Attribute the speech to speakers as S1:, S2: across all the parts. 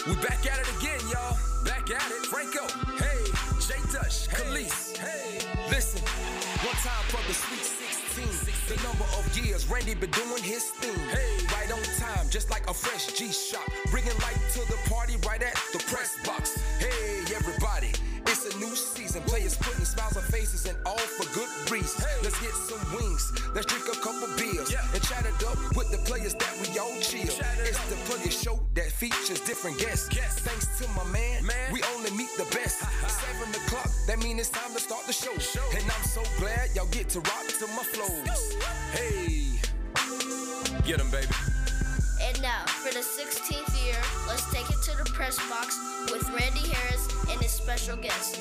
S1: We back at it again, y'all. Back at it. Franco. Hey. Jay Dush. Khalees. Hey. Listen. One time for the Sweet 16. The number of years Randy been doing his thing. Hey. Right on time, just like a fresh G-Shock. Bringing light to the party right at the press box. Hey, everybody. It's a new season. Players putting smiles on faces and all for good reasons. Hey. Let's get some wings. Let's drink a couple beers. And chat it up with the players that we all chill. It's the Player Show that features different guests. Thanks to my man, we only meet the best. 7 o'clock, that means it's time to start the show. And I'm so glad y'all get to rock to my flows. Hey, get 'em, baby.
S2: And now, for the 16th year, let's take it to the press box with Randy Harris and his special guest.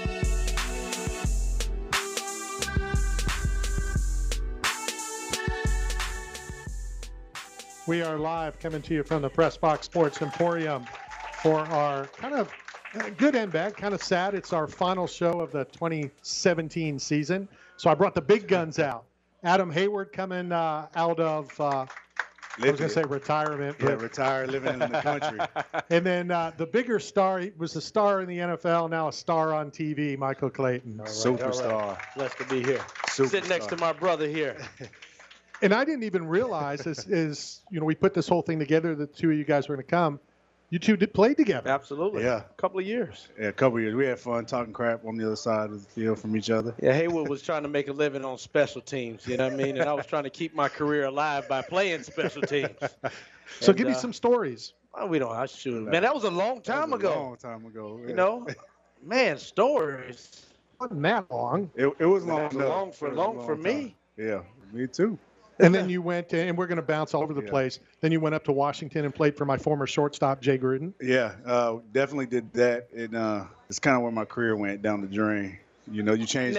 S3: We are live coming to you from the Press Box Sports Emporium for our kind of good and bad, kind of sad. It's our final show of the 2017 season. So I brought the big guns out. Adam Hayward coming out of, I was going to say retirement.
S4: Yeah, retired, living in the country.
S3: And then the bigger star, he was a star in the NFL, now a star on TV, Michael Clayton.
S4: All right, superstar.
S5: All right. Blessed to be here.
S4: Superstar.
S5: Sitting next to my brother here.
S3: And I didn't even realize this, we put this whole thing together, the two of you guys were going to come. You two did play together.
S5: Absolutely.
S4: Yeah.
S5: A couple of years.
S4: Yeah, a couple of years. We had fun talking crap on the other side of the field from each other.
S5: Yeah, Haywood was trying to make a living on special teams, you know what I mean? And I was trying to keep my career alive by playing special teams.
S3: So give me some stories.
S5: We don't. I shoot. Man, that was a long time ago.
S4: A long time ago. Yeah.
S5: You know, man, stories.
S3: Wasn't that long.
S4: It was long.
S5: It was long for me.
S4: Yeah, me too.
S3: And then you went, and we're going to bounce all over the place. Then you went up to Washington and played for my former shortstop, Jay Gruden.
S4: Yeah, definitely did that. And it's kind of where my career went down the drain. You changed.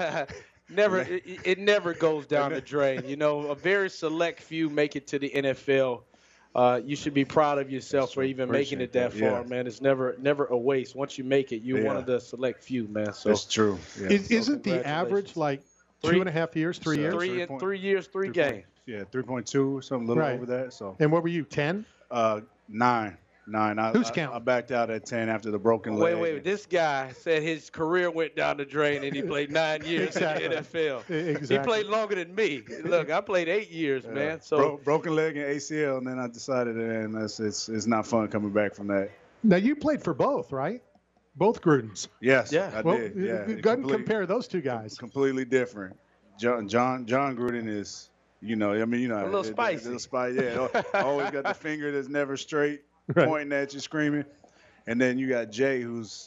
S5: It never goes down the drain. A very select few make it to the NFL. You should be proud of yourself for even making it that far, man. It's never a waste. Once you make it, you're one of the select few, man. So
S4: that's true. Yeah.
S3: Isn't the average like 2.5 years, 3 years?
S5: 3 years, 3 games.
S4: Yeah, 3.2, something a little over that. So.
S3: And what were you, 10?
S4: 9.
S3: Who's counting?
S4: I backed out at 10 after the broken leg.
S5: Wait. This guy said his career went down the drain and he played 9 years in the NFL.
S3: Exactly.
S5: He played longer than me. Look, I played 8 years, man. So
S4: broken leg and ACL, and then I decided it's not fun coming back from that.
S3: Now, you played for both, right? Both Grudens.
S4: Yes, I did. Yeah,
S3: go ahead and compare those two guys.
S4: Completely different. John Gruden is, a
S5: little spicy.
S4: A little spicy, yeah. Always got the finger that's never straight, pointing at you, screaming. And then you got Jay, who's,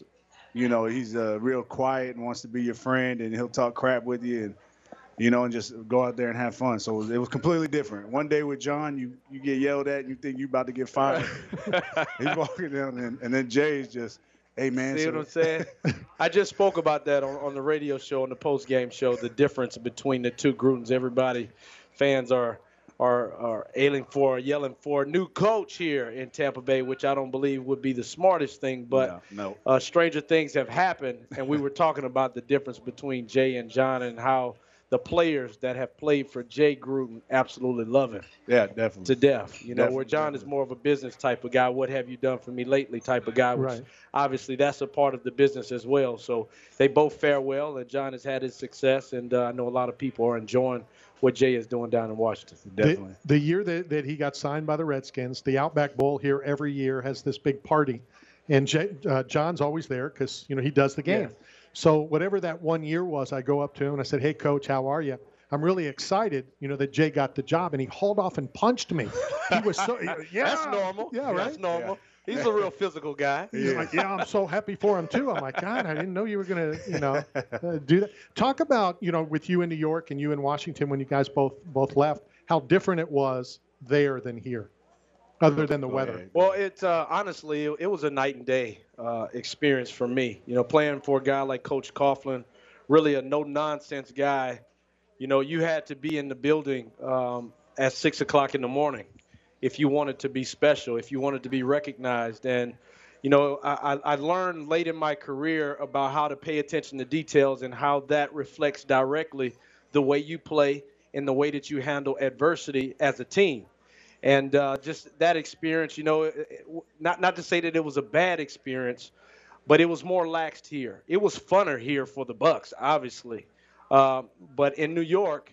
S4: he's real quiet and wants to be your friend, and he'll talk crap with you, and just go out there and have fun. So it was completely different. One day with John, you get yelled at, and you think you're about to get fired. He's walking down, and then Jay's just, hey, man.
S5: See what I'm saying? I just spoke about that on the radio show, on the post-game show, the difference between the two Grudens. Everybody, fans are yelling for a new coach here in Tampa Bay, which I don't believe would be the smartest thing. But
S4: no.
S5: Stranger things have happened, and we were talking about the difference between Jay and John and how the players that have played for Jay Gruden absolutely love him.
S4: Yeah, definitely.
S5: To death. Where John is more of a business type of guy. What have you done for me lately type of guy, which obviously that's a part of the business as well. So they both fare well, and John has had his success, and I know a lot of people are enjoying what Jay is doing down in Washington.
S4: Definitely.
S3: The year that he got signed by the Redskins, the Outback Bowl here every year has this big party. And John's always there because, he does the game.
S5: Yeah.
S3: So whatever that 1 year was, I go up to him and I said, hey, Coach, how are you? I'm really excited, that Jay got the job. And he hauled off and punched me. He was so –
S5: That's normal.
S3: Yeah, right?
S5: That's normal. Yeah. He's a real physical guy.
S3: He's like, I'm so happy for him, too. I'm like, God, I didn't know you were going to, do that. Talk about, with you in New York and you in Washington when you guys both left, how different it was there than here, other than the weather.
S5: Well, it's honestly, it was a night and day experience for me. Playing for a guy like Coach Coughlin, really a no-nonsense guy. You had to be in the building at 6 o'clock in the morning if you wanted to be special, if you wanted to be recognized. And, I learned late in my career about how to pay attention to details and how that reflects directly the way you play and the way that you handle adversity as a team. And just that experience, not to say that it was a bad experience, but it was more laxed here. It was funner here for the Bucks, obviously. But in New York,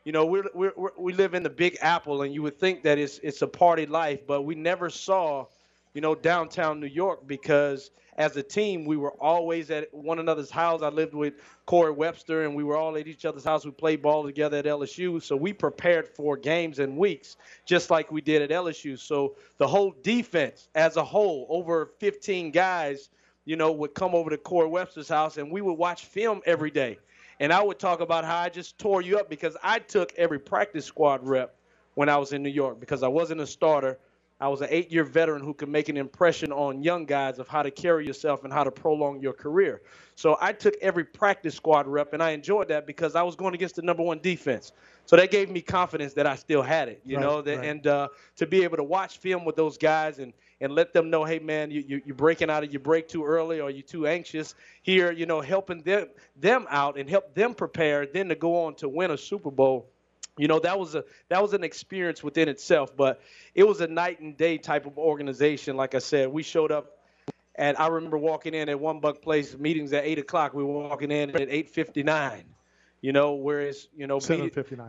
S5: we live in the Big Apple, and you would think that it's a party life, but we never saw, downtown New York, because as a team, we were always at one another's house. I lived with Corey Webster, and we were all at each other's house. We played ball together at LSU, so we prepared for games and weeks just like we did at LSU. So the whole defense as a whole, over 15 guys, would come over to Corey Webster's house, and we would watch film every day. And I would talk about how I just tore you up because I took every practice squad rep when I was in New York because I wasn't a starter. I was an 8-year veteran who could make an impression on young guys of how to carry yourself and how to prolong your career. So I took every practice squad rep, and I enjoyed that because I was going against the number one defense. So that gave me confidence that I still had it, and to be able to watch film with those guys and let them know, hey, man, you're breaking out of your break too early or you're too anxious here, helping them out and help them prepare then to go on to win a Super Bowl. That was an experience within itself, but it was a night and day type of organization. Like I said, we showed up, and I remember walking in at One Buck Place, meetings at 8 o'clock. We were walking in at 8:59, whereas
S3: 7:59.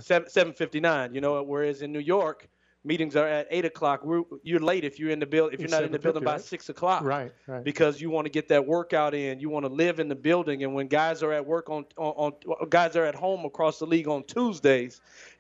S5: 7:59. Whereas in New York, meetings are at 8 o'clock. You're late if you're in the building. If you're not in the building by 6 o'clock,
S3: right?
S5: Because you want to get that workout in. You want to live in the building. And when guys are at work on guys are at home across the league on Tuesdays,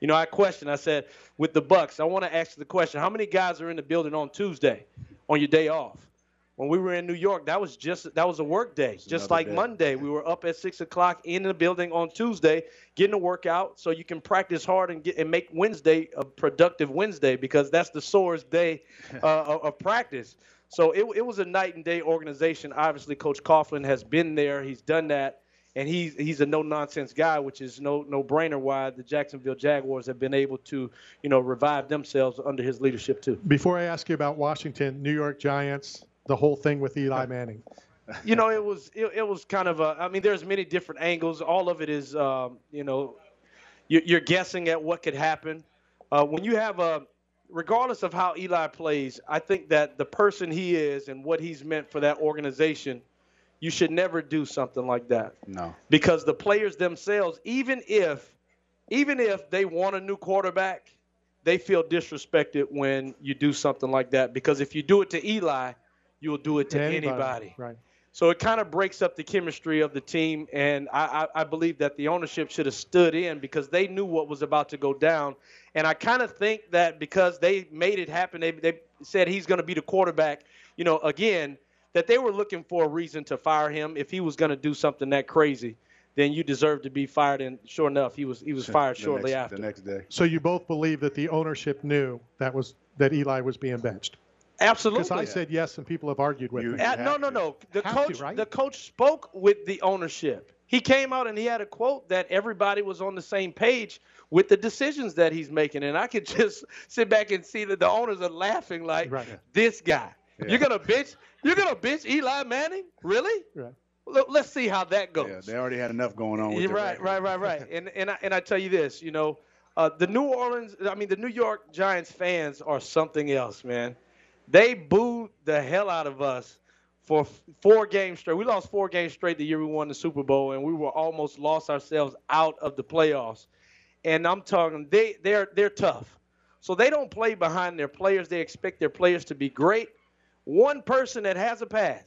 S5: I said, with the Bucks, I want to ask the question: how many guys are in the building on Tuesday, on your day off? When we were in New York, that was a work day. Just like day. Monday, we were up at 6 o'clock in the building on Tuesday, getting a workout so you can practice hard and make Wednesday a productive Wednesday because that's the sorest day of practice. So it was a night and day organization. Obviously, Coach Coughlin has been there. He's done that. And he's a no-nonsense guy, which is no-brainer why the Jacksonville Jaguars have been able to, revive themselves under his leadership too.
S3: Before I ask you about Washington, New York Giants, the whole thing with Eli Manning.
S5: It was kind of there's many different angles. All of it is, you're guessing at what could happen. When you have regardless of how Eli plays, I think that the person he is and what he's meant for that organization, you should never do something like that.
S4: No.
S5: Because the players themselves, even if they want a new quarterback, they feel disrespected when you do something like that. Because if you do it to Eli, you'll do it to anybody.
S3: Right.
S5: So it kind of breaks up the chemistry of the team, and I believe that the ownership should have stood in because they knew what was about to go down. And I kind of think that because they made it happen, they said he's going to be the quarterback, again, that they were looking for a reason to fire him. If he was going to do something that crazy, then you deserve to be fired. And sure enough, he was fired shortly after.
S4: The next day.
S3: So you both believe that the ownership knew that Eli was being benched?
S5: Absolutely.
S3: Because I said yes, and people have argued with me.
S5: No. The coach spoke with the ownership. He came out and he had a quote that everybody was on the same page with the decisions that he's making. And I could just sit back and see that the owners are laughing like, this guy. Yeah. You're gonna bitch Eli Manning? Really?
S3: Right.
S5: Let's see how that goes.
S4: Yeah, they already had enough going on with
S5: right. And I tell you this, the New York Giants fans are something else, man. They booed the hell out of us for 4 games straight. We lost 4 games straight the year we won the Super Bowl, and we were almost lost ourselves out of the playoffs. And I'm talking, they're tough. So they don't play behind their players. They expect their players to be great. One person that has a pass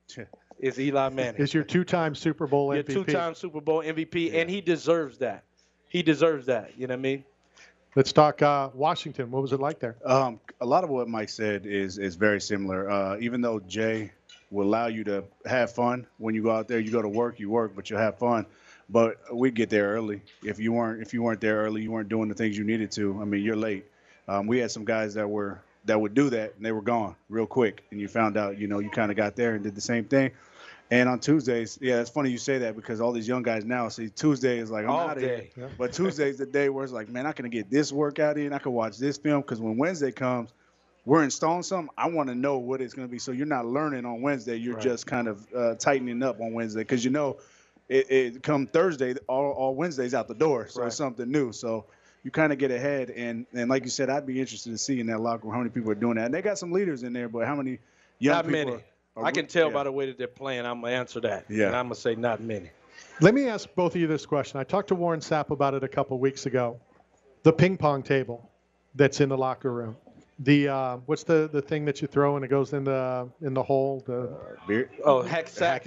S5: is Eli Manning.
S3: Is your 2-time Super Bowl MVP.
S5: Your 2-time Super Bowl MVP, and he deserves that. He deserves that. You know what I mean?
S3: Let's talk Washington. What was it like there?
S4: A lot of what Mike said is very similar. Even though Jay will allow you to have fun when you go out there, you go to work, but you'll have fun. But we get there early. If you weren't there early, you weren't doing the things you needed to. I mean, you're late. We had some guys that would do that, and they were gone real quick. And you found out, you kind of got there and did the same thing. And on Tuesdays, yeah, it's funny you say that because all these young guys now see Tuesday is like, I'm out of here. Yeah. But Tuesday's the day where it's like, man, I can get this workout in. I can watch this film because when Wednesday comes, we're installing something. I want to know what it's going to be. So you're not learning on Wednesday. You're just kind of tightening up on Wednesday because it come Thursday, all Wednesday's out the door. So it's something new. So you kind of get ahead. And like you said, I'd be interested to see in that locker room how many people are doing that. And they got some leaders in there, but how many young
S5: not
S4: people?
S5: Many. I can tell by the way that they're playing. I'm going to answer that.
S4: Yeah.
S5: And I'm going to say not many.
S3: Let me ask both of you this question. I talked to Warren Sapp about it a couple of weeks ago. The ping pong table that's in the locker room. The what's the thing that you throw and it goes in the hole?
S4: Beer?
S5: Hacky-sack.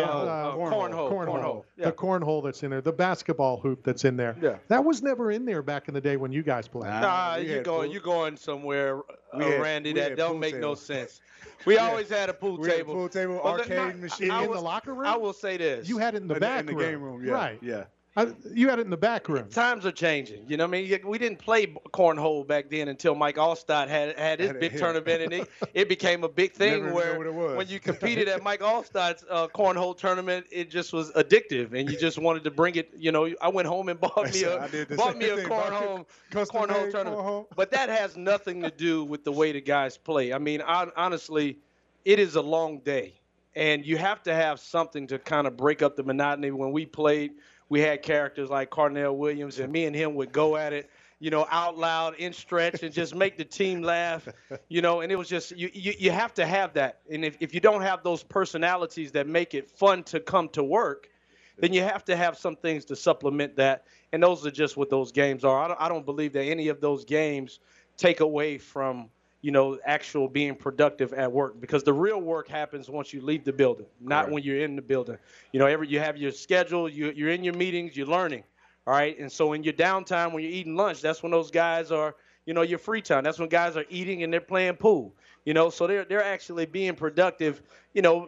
S3: Cornhole.
S5: Yeah.
S3: The cornhole that's in there. The basketball hoop that's in there.
S5: Yeah.
S3: That was never in there back in the day when you guys played.
S5: You're going somewhere, Randy, that don't make no sense. We always had a pool
S4: We had a
S5: table.
S4: pool table, arcade machine.
S3: In the locker room?
S5: I will say this.
S3: You had it in the back room.
S4: In the game room, yeah.
S3: Right.
S4: Yeah.
S3: You had it in the back room.
S5: Times are changing. You know what I mean? We didn't play cornhole back then until Mike Allstott had his big tournament, and it became a big thing where when you competed at Mike Allstott's cornhole tournament, it just was addictive, and you just wanted to bring it. You know, I went home and bought me a cornhole tournament. But that has nothing to do with the way the guys play. I mean, honestly, it is a long day, and you have to have something to kind of break up the monotony. When we played, we had characters like Carnell Williams, and me and him would go at it, you know, out loud in stretch and just make the team laugh, you know, and it was just you have to have that. And if you don't have those personalities that make it fun to come to work, then you have to have some things to supplement that. And those are just what those games are. I don't believe that any of those games take away from, you know, actual being productive at work, because the real work happens once you leave the building, not when you're in the building. You know, you have your schedule, you're in your meetings, you're learning, all right? And so in your downtime, when you're eating lunch, that's when those guys are, you know, your free time. That's when guys are eating and they're playing pool, you know, so they're actually being productive, you know,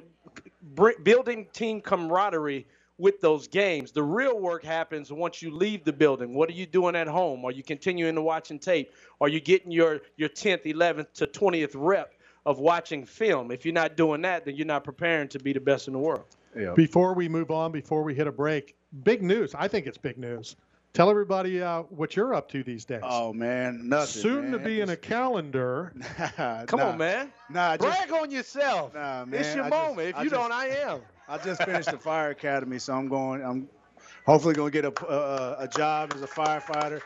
S5: building team camaraderie with those games. The real work happens once you leave the building. What are you doing at home? Are you continuing to watching tape? Are you getting your 10th, 11th to 20th rep of watching film? If you're not doing that, then you're not preparing to be the best in the world.
S4: Yeah.
S3: Before we move on, before we hit a break, big news. I think it's big news. Tell everybody what you're up to these days.
S4: Oh, man, nothing.
S3: Soon to be in a calendar.
S5: Come on, man. Brag on yourself.
S4: Nah, man.
S5: It's your moment. If you don't, I am.
S4: I just finished the fire academy, so I'm hopefully going to get a job as a firefighter.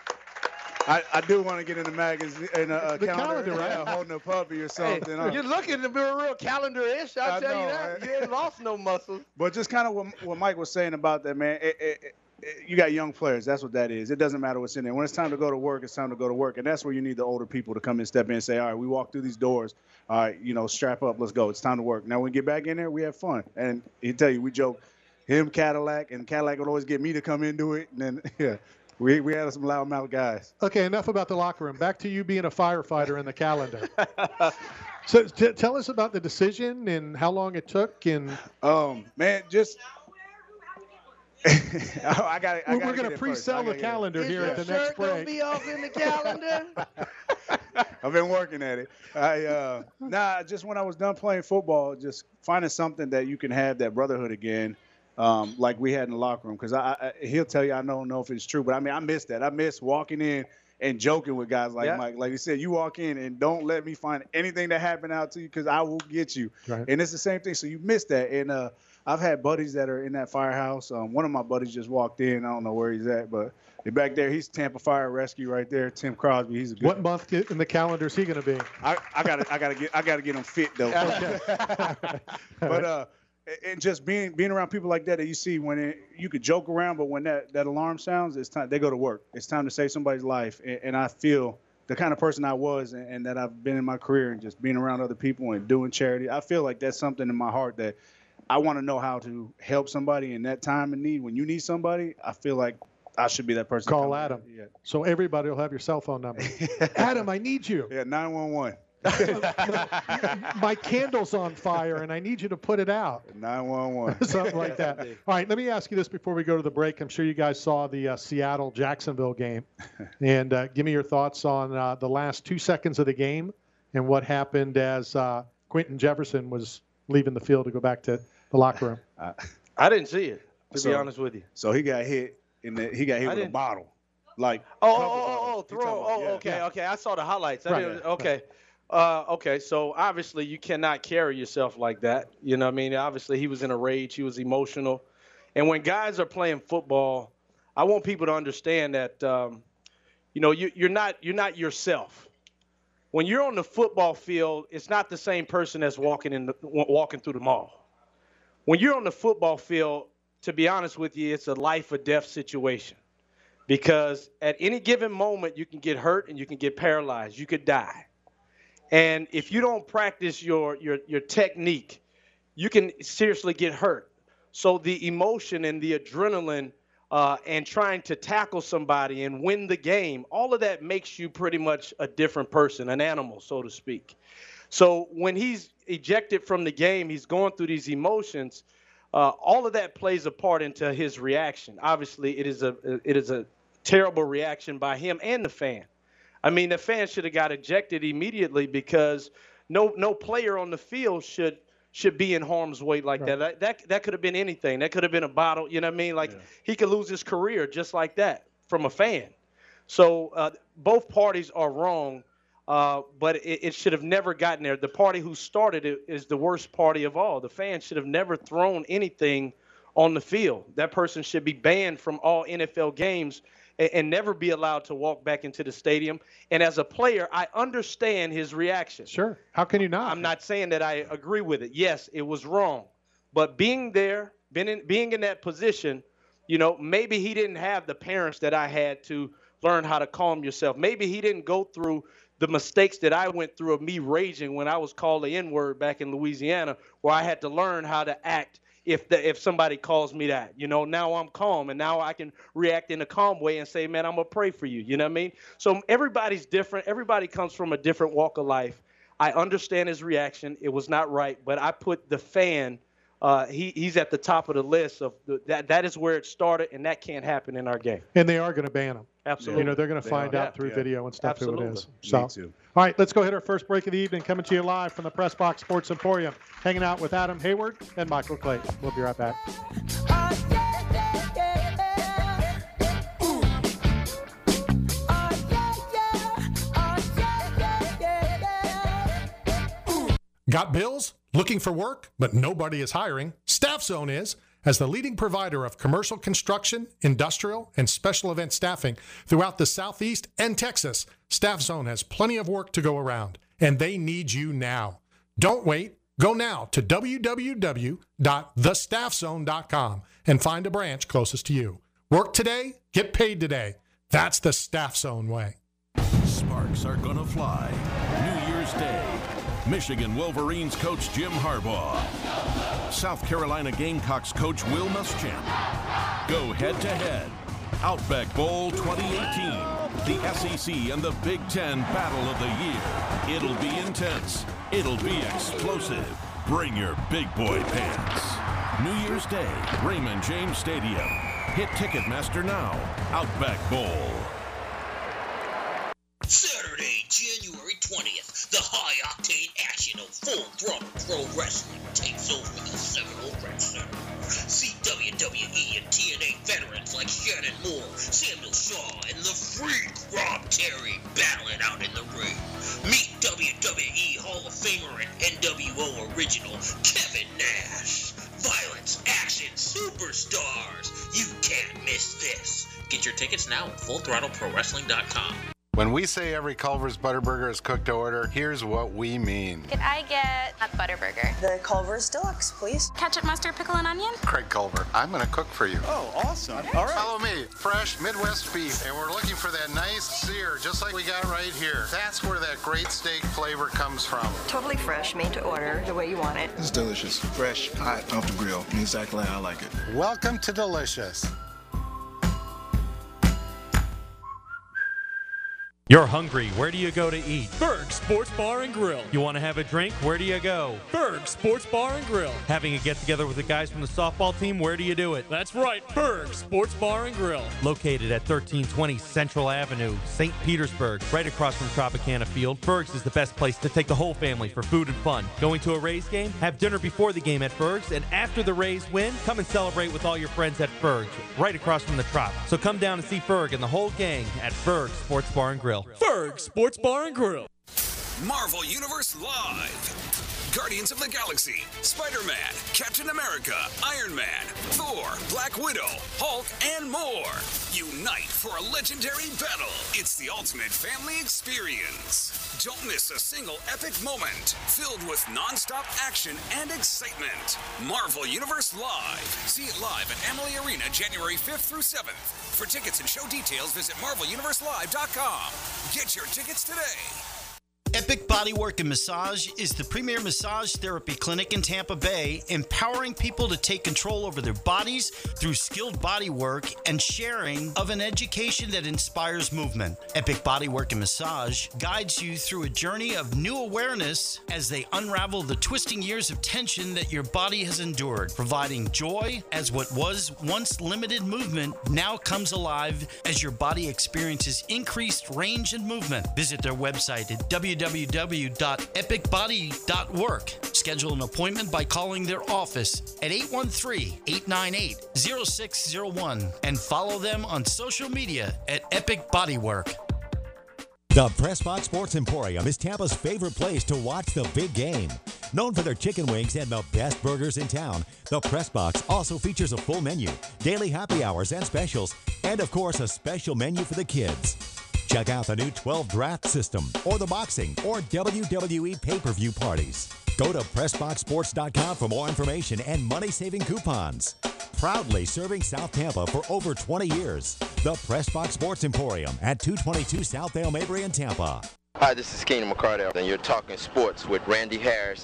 S4: I do want to get in the magazine, in a calendar, right? Holding a puppy or something.
S5: Hey, you're looking to be a real calendar-ish, I'll tell you that. You ain't lost no muscle.
S4: But just kind of what Mike was saying about that, man, you got young players. That's what that is. It doesn't matter what's in there. When it's time to go to work, it's time to go to work. And that's where you need the older people to come in, step in and say, all right, we walk through these doors. All right, you know, strap up, let's go. It's time to work. Now, when we get back in there, we have fun. And he'll tell you, we joke, him, Cadillac, and Cadillac would always get me to come in and do it. And then, yeah, we had some loudmouth guys.
S3: Okay, enough about the locker room. Back to you being a firefighter in the calendar. So tell us about the decision and how long it took. And
S4: man, just we're
S3: going to pre-sell the calendar here at the next break.
S5: Gonna be off in the calendar.
S4: I've been working at it. Just when I was done playing football, just finding something that you can have that brotherhood again, like we had in the locker room. Because he'll tell you, I don't know if it's true, but I mean, I miss that. I miss walking in and joking with guys like Mike. Like you said, you walk in and don't let me find anything that happened out to you, because I will get you.
S3: Right.
S4: And it's the same thing. So you miss that. And I've had buddies that are in that firehouse. One of my buddies just walked in. I don't know where he's at, but back there, he's Tampa Fire Rescue right there. Tim Crosby. He's a good.
S3: What month in the calendar is he going to be?
S4: I gotta get him fit though.
S3: Okay.
S4: But and just being around people like that you see when you could joke around, but when that alarm sounds, it's time they go to work. It's time to save somebody's life. And I feel the kind of person I was and that I've been in my career, and just being around other people and doing charity, I feel like that's something in my heart that I want to know how to help somebody in that time of need. When you need somebody, I feel like I should be that person.
S3: Call Adam. Yeah. So everybody will have your cell phone number. Adam, I need you.
S4: Yeah, 911.
S3: My candle's on fire, and I need you to put it out.
S4: 911.
S3: Something like that. All right, let me ask you this before we go to the break. I'm sure you guys saw the Seattle-Jacksonville game. And give me your thoughts on the last 2 seconds of the game and what happened as Quentin Jefferson was leaving the field to go back to the locker room.
S5: I didn't see it, to be honest with you.
S4: So he got hit with a bottle. Like
S5: okay. I saw the highlights. Okay, so obviously you cannot carry yourself like that. You know what I mean? Obviously he was in a rage. He was emotional. And when guys are playing football, I want people to understand that, you know, you're not yourself. When you're on the football field, it's not the same person as walking through the mall. When you're on the football field, to be honest with you, it's a life or death situation, because at any given moment you can get hurt and you can get paralyzed. You could die. And if you don't practice your technique, you can seriously get hurt. So the emotion and the adrenaline and trying to tackle somebody and win the game, all of that makes you pretty much a different person, an animal, so to speak. So when he's ejected from the game, he's going through these emotions. All of that plays a part into his reaction. Obviously, it is a terrible reaction by him and the fan. I mean, the fan should have got ejected immediately, because no player on the field should be in harm's way like that. That could have been anything. That could have been a bottle. You know what I mean? Like, he could lose his career just like that from a fan. So both parties are wrong, but it should have never gotten there. The party who started it is the worst party of all. The fans should have never thrown anything on the field. That person should be banned from all NFL games and never be allowed to walk back into the stadium. And as a player, I understand his reaction.
S3: Sure. How can you not?
S5: I'm not saying that I agree with it. Yes, it was wrong. But being there, being in that position, you know, maybe he didn't have the parents that I had to learn how to calm yourself. Maybe he didn't go through the mistakes that I went through of me raging when I was called the N-word back in Louisiana, where I had to learn how to act if somebody calls me that. You know, now I'm calm, and now I can react in a calm way and say, man, I'm going to pray for you. You know what I mean? So everybody's different. Everybody comes from a different walk of life. I understand his reaction. It was not right, but I put the fan, he's at the top of the list of that is where it started, and that can't happen in our game.
S3: And they are going to ban him.
S5: Absolutely.
S3: You know, they're going to find out through video and stuff
S5: Absolutely.
S3: who it is. So, all right, let's go hit our first break of the evening, coming to you live from the Press Box Sports Emporium, hanging out with Adam Hayward and Michael Clay. We'll be right back.
S6: Got bills? Looking for work, but nobody is hiring? Staff Zone is. As the leading provider of commercial construction, industrial, and special event staffing throughout the Southeast and Texas, Staff Zone has plenty of work to go around, and they need you now. Don't wait. Go now to www.thestaffzone.com and find a branch closest to you. Work today, get paid today. That's the Staff Zone way.
S7: Sparks are gonna fly. New Year's Day. Michigan Wolverines coach Jim Harbaugh. South Carolina Gamecocks coach Will Muschamp. Go head-to-head. Outback Bowl 2018. The SEC and the Big Ten battle of the year. It'll be intense. It'll be explosive. Bring your big boy pants. New Year's Day, Raymond James Stadium. Hit Ticketmaster now. Outback Bowl.
S8: Saturday, January 20th, the high-octane action of Full Throttle Pro Wrestling takes over the Seminole Rec Center. See WWE and TNA veterans like Shannon Moore, Samuel Shaw, and the Freak Rob Terry battling out in the ring. Meet WWE Hall of Famer and NWO original Kevin Nash. Violence, action, superstars. You can't miss this. Get your tickets now at FullThrottleProWrestling.com.
S9: When we say every Culver's Butterburger is cooked to order, here's what we mean.
S10: Could I get a Butterburger?
S11: The Culver's Deluxe, please.
S10: Ketchup, mustard, pickle, and onion?
S9: Craig Culver, I'm going to cook for you.
S4: Oh, awesome. All right.
S9: Follow me. Fresh Midwest beef. And we're looking for that nice sear, just like we got right here. That's where that great steak flavor comes from.
S11: Totally fresh, made to order the way you want it.
S12: It's delicious. Fresh, hot, off the grill. Exactly how I like it.
S9: Welcome to Delicious.
S13: You're hungry. Where do you go to eat?
S14: Berg Sports Bar and Grill.
S13: You want to have a drink? Where do you go?
S14: Berg Sports Bar and Grill.
S13: Having a get-together with the guys from the softball team? Where do you do it?
S14: That's right, Berg Sports Bar and Grill.
S13: Located at 1320 Central Avenue, St. Petersburg, right across from Tropicana Field, Berg's is the best place to take the whole family for food and fun. Going to a Rays game? Have dinner before the game at Berg's, and after the Rays win, come and celebrate with all your friends at Berg's, right across from the Trop. So come down and see Berg and the whole gang at Berg Sports Bar and Grill.
S14: Berg Sports Bar and Grill.
S1: Marvel Universe Live.
S15: Guardians of the Galaxy, Spider-Man, Captain America, Iron Man, Thor, Black Widow, Hulk, and more. Unite for a legendary battle. It's the ultimate family experience. Don't miss a single epic moment filled with non-stop action and excitement. Marvel Universe Live. See it live at Amalie Arena January 5th through 7th. For tickets and show details, visit MarvelUniverseLive.com. Get your tickets today.
S16: Epic Bodywork and Massage is the premier massage therapy clinic in Tampa Bay, empowering people to take control over their bodies through skilled body work and sharing of an education that inspires movement. Epic Bodywork and Massage guides you through a journey of new awareness as they unravel the twisting years of tension that your body has endured, providing joy as what was once limited movement now comes alive as your body experiences increased range and movement. Visit their website at www.epicbody.work. Schedule an appointment by calling their office at 813-898-0601 and follow them on social media at Epic Bodywork.
S17: The PressBox Sports Emporium is Tampa's favorite place to watch the big game. Known for their chicken wings and the best burgers in town, the PressBox also features a full menu, daily happy hours and specials, and of course a special menu for the kids. Check out the new 12 draft system or the boxing or WWE pay-per-view parties. Go to PressBoxSports.com for more information and money-saving coupons. Proudly serving South Tampa for over 20 years. The PressBox Sports Emporium at 222 South El Mabry in Tampa.
S18: Hi, this is Keenan McCardell, and you're talking sports with Randy Harris.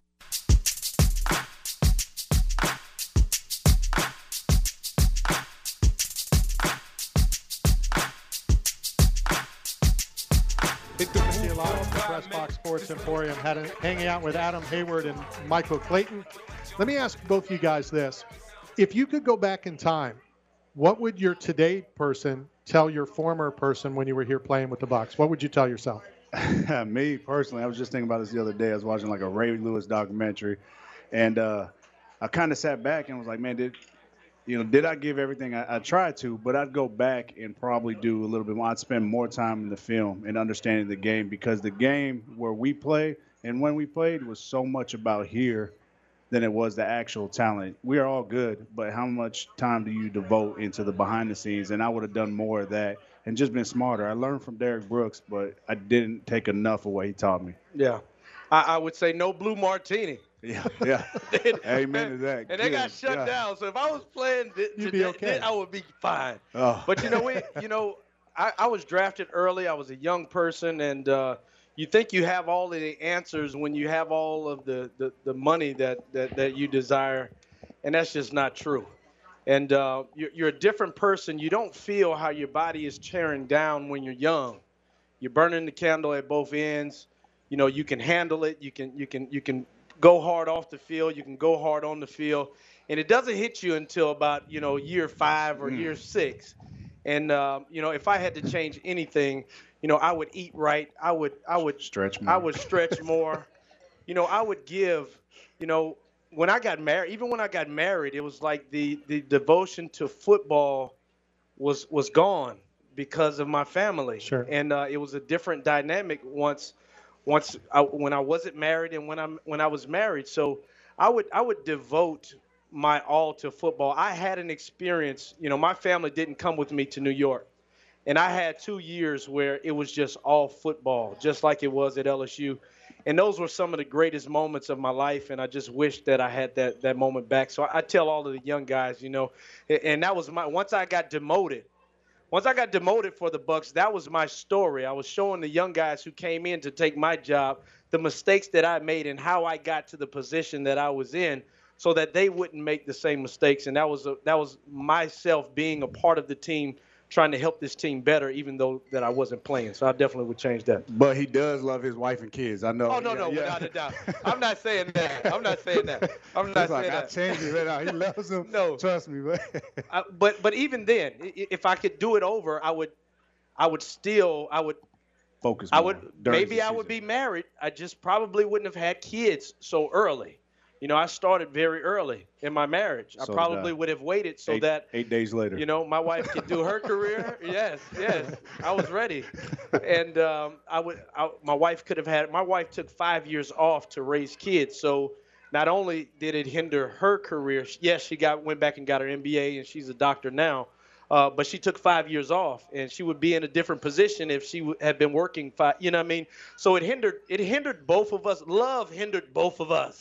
S3: PressBox Sports Emporium, hanging out with Adam Hayward and Michael Clayton. Let me ask both you guys this. If you could go back in time, what would your today person tell your former person when you were here playing with the Bucs? What would you tell yourself?
S4: Me, personally, I was just thinking about this the other day. I was watching like a Ray Lewis documentary, and I kind of sat back and was like, man, did I give everything I tried to, but I'd go back and probably do a little bit more. I'd spend more time in the film and understanding the game, because the game where we play and when we played was so much about here than it was the actual talent. We are all good, but how much time do you devote into the behind the scenes? And I would have done more of that and just been smarter. I learned from Derek Brooks, but I didn't take enough of what he taught me.
S5: Yeah. I would say no blue martini.
S4: Yeah. Amen to that.
S5: And they got shut down. So if I was playing today,
S3: okay.
S5: I would be fine.
S4: Oh.
S5: But I was drafted early. I was a young person, and you think you have all of the answers when you have all of the money that you desire, and that's just not true. And you're a different person. You don't feel how your body is tearing down when you're young. You're burning the candle at both ends. You can handle it. You can go hard off the field. You can go hard on the field. And it doesn't hit you until about, year 5 or year 6. And, if I had to change anything, I would eat right. I would
S4: stretch more.
S5: I would stretch more. I would give, when I got married, even when I got married, it was like the devotion to football was gone because of my family.
S3: Sure.
S5: And it was a different dynamic when I wasn't married and when I was married. So I would devote my all to football. I had an experience, my family didn't come with me to New York. And I had 2 years where it was just all football, just like it was at LSU. And those were some of the greatest moments of my life, and I just wish that I had that moment back. So I tell all of the young guys, and that was once I got demoted for the Bucs, that was my story. I was showing the young guys who came in to take my job the mistakes that I made and how I got to the position that I was in, so that they wouldn't make the same mistakes. And that was myself being a part of the team, trying to help this team better, even though that I wasn't playing. So I definitely would change that.
S4: But he does love his wife and kids. I know.
S5: Oh, no, without a doubt. I'm not saying that.
S4: I changed it right now. He loves them.
S5: No.
S4: Trust me.
S5: But even then, if I could do it over, I would
S4: focus more.
S5: I would be married. I just probably wouldn't have had kids so early. I started very early in my marriage. I
S4: So
S5: probably
S4: did I.
S5: would have waited so
S4: 8 days later.
S5: my wife could do her career. Yes, I was ready. And my wife took 5 years off to raise kids. So not only did it hinder her career, yes, she went back and got her MBA, and she's a doctor now. But she took 5 years off, and she would be in a different position if she had been working 5. You know what I mean? So it hindered both of us. Love hindered both of us.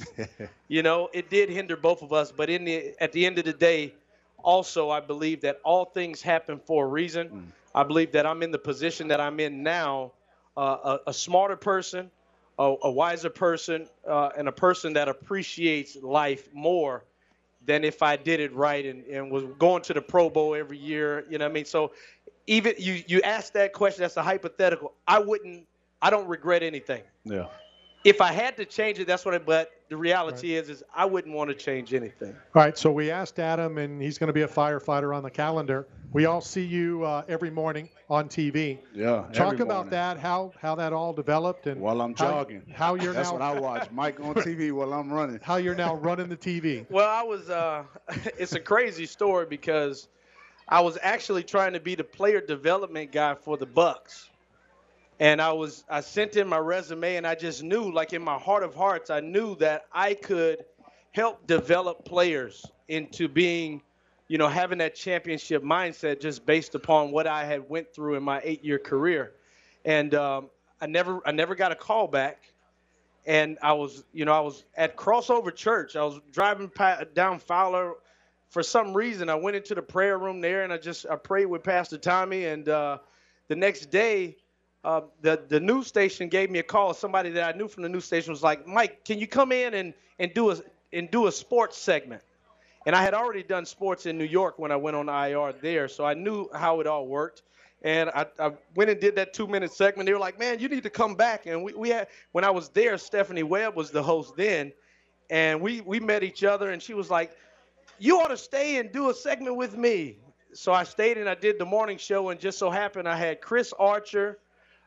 S5: It did hinder both of us. But at the end of the day, also I believe that all things happen for a reason. I believe that I'm in the position that I'm in now, a smarter person, a wiser person, and a person that appreciates life more than if I did it right and was going to the Pro Bowl every year. You know what I mean? So even you asked that question, that's a hypothetical. I don't regret anything.
S4: Yeah.
S5: If I had to change it, but the reality is I wouldn't want to change anything.
S3: All right, so we asked Adam, and he's going to be a firefighter on the calendar. We all see you every morning on TV.
S4: Yeah.
S3: Talk about that, how that all developed, and
S4: while I'm jogging.
S3: How you're
S4: That's
S3: now.
S4: what I watch. Mike on TV while I'm running.
S3: How you're now running the TV.
S5: Well, I was. It's a crazy story because I was actually trying to be the player development guy for the Bucks. And I sent in my resume, and I just knew, like in my heart of hearts, I knew that I could help develop players into being, having that championship mindset just based upon what I had went through in my 8-year career. And I never got a call back. And I was at Crossover Church. I was driving down Fowler. For some reason, I went into the prayer room there, and I prayed with Pastor Tommy. And the next day, the news station gave me a call. Somebody that I knew from the news station was like, "Mike, can you come in and do a sports segment?" And I had already done sports in New York when I went on IR there, so I knew how it all worked. And I went and did that 2-minute segment. They were like, "Man, you need to come back." And we had, when I was there, Stephanie Webb was the host then, and we met each other. And she was like, "You ought to stay and do a segment with me." So I stayed and I did the morning show, and just so happened I had Chris Archer,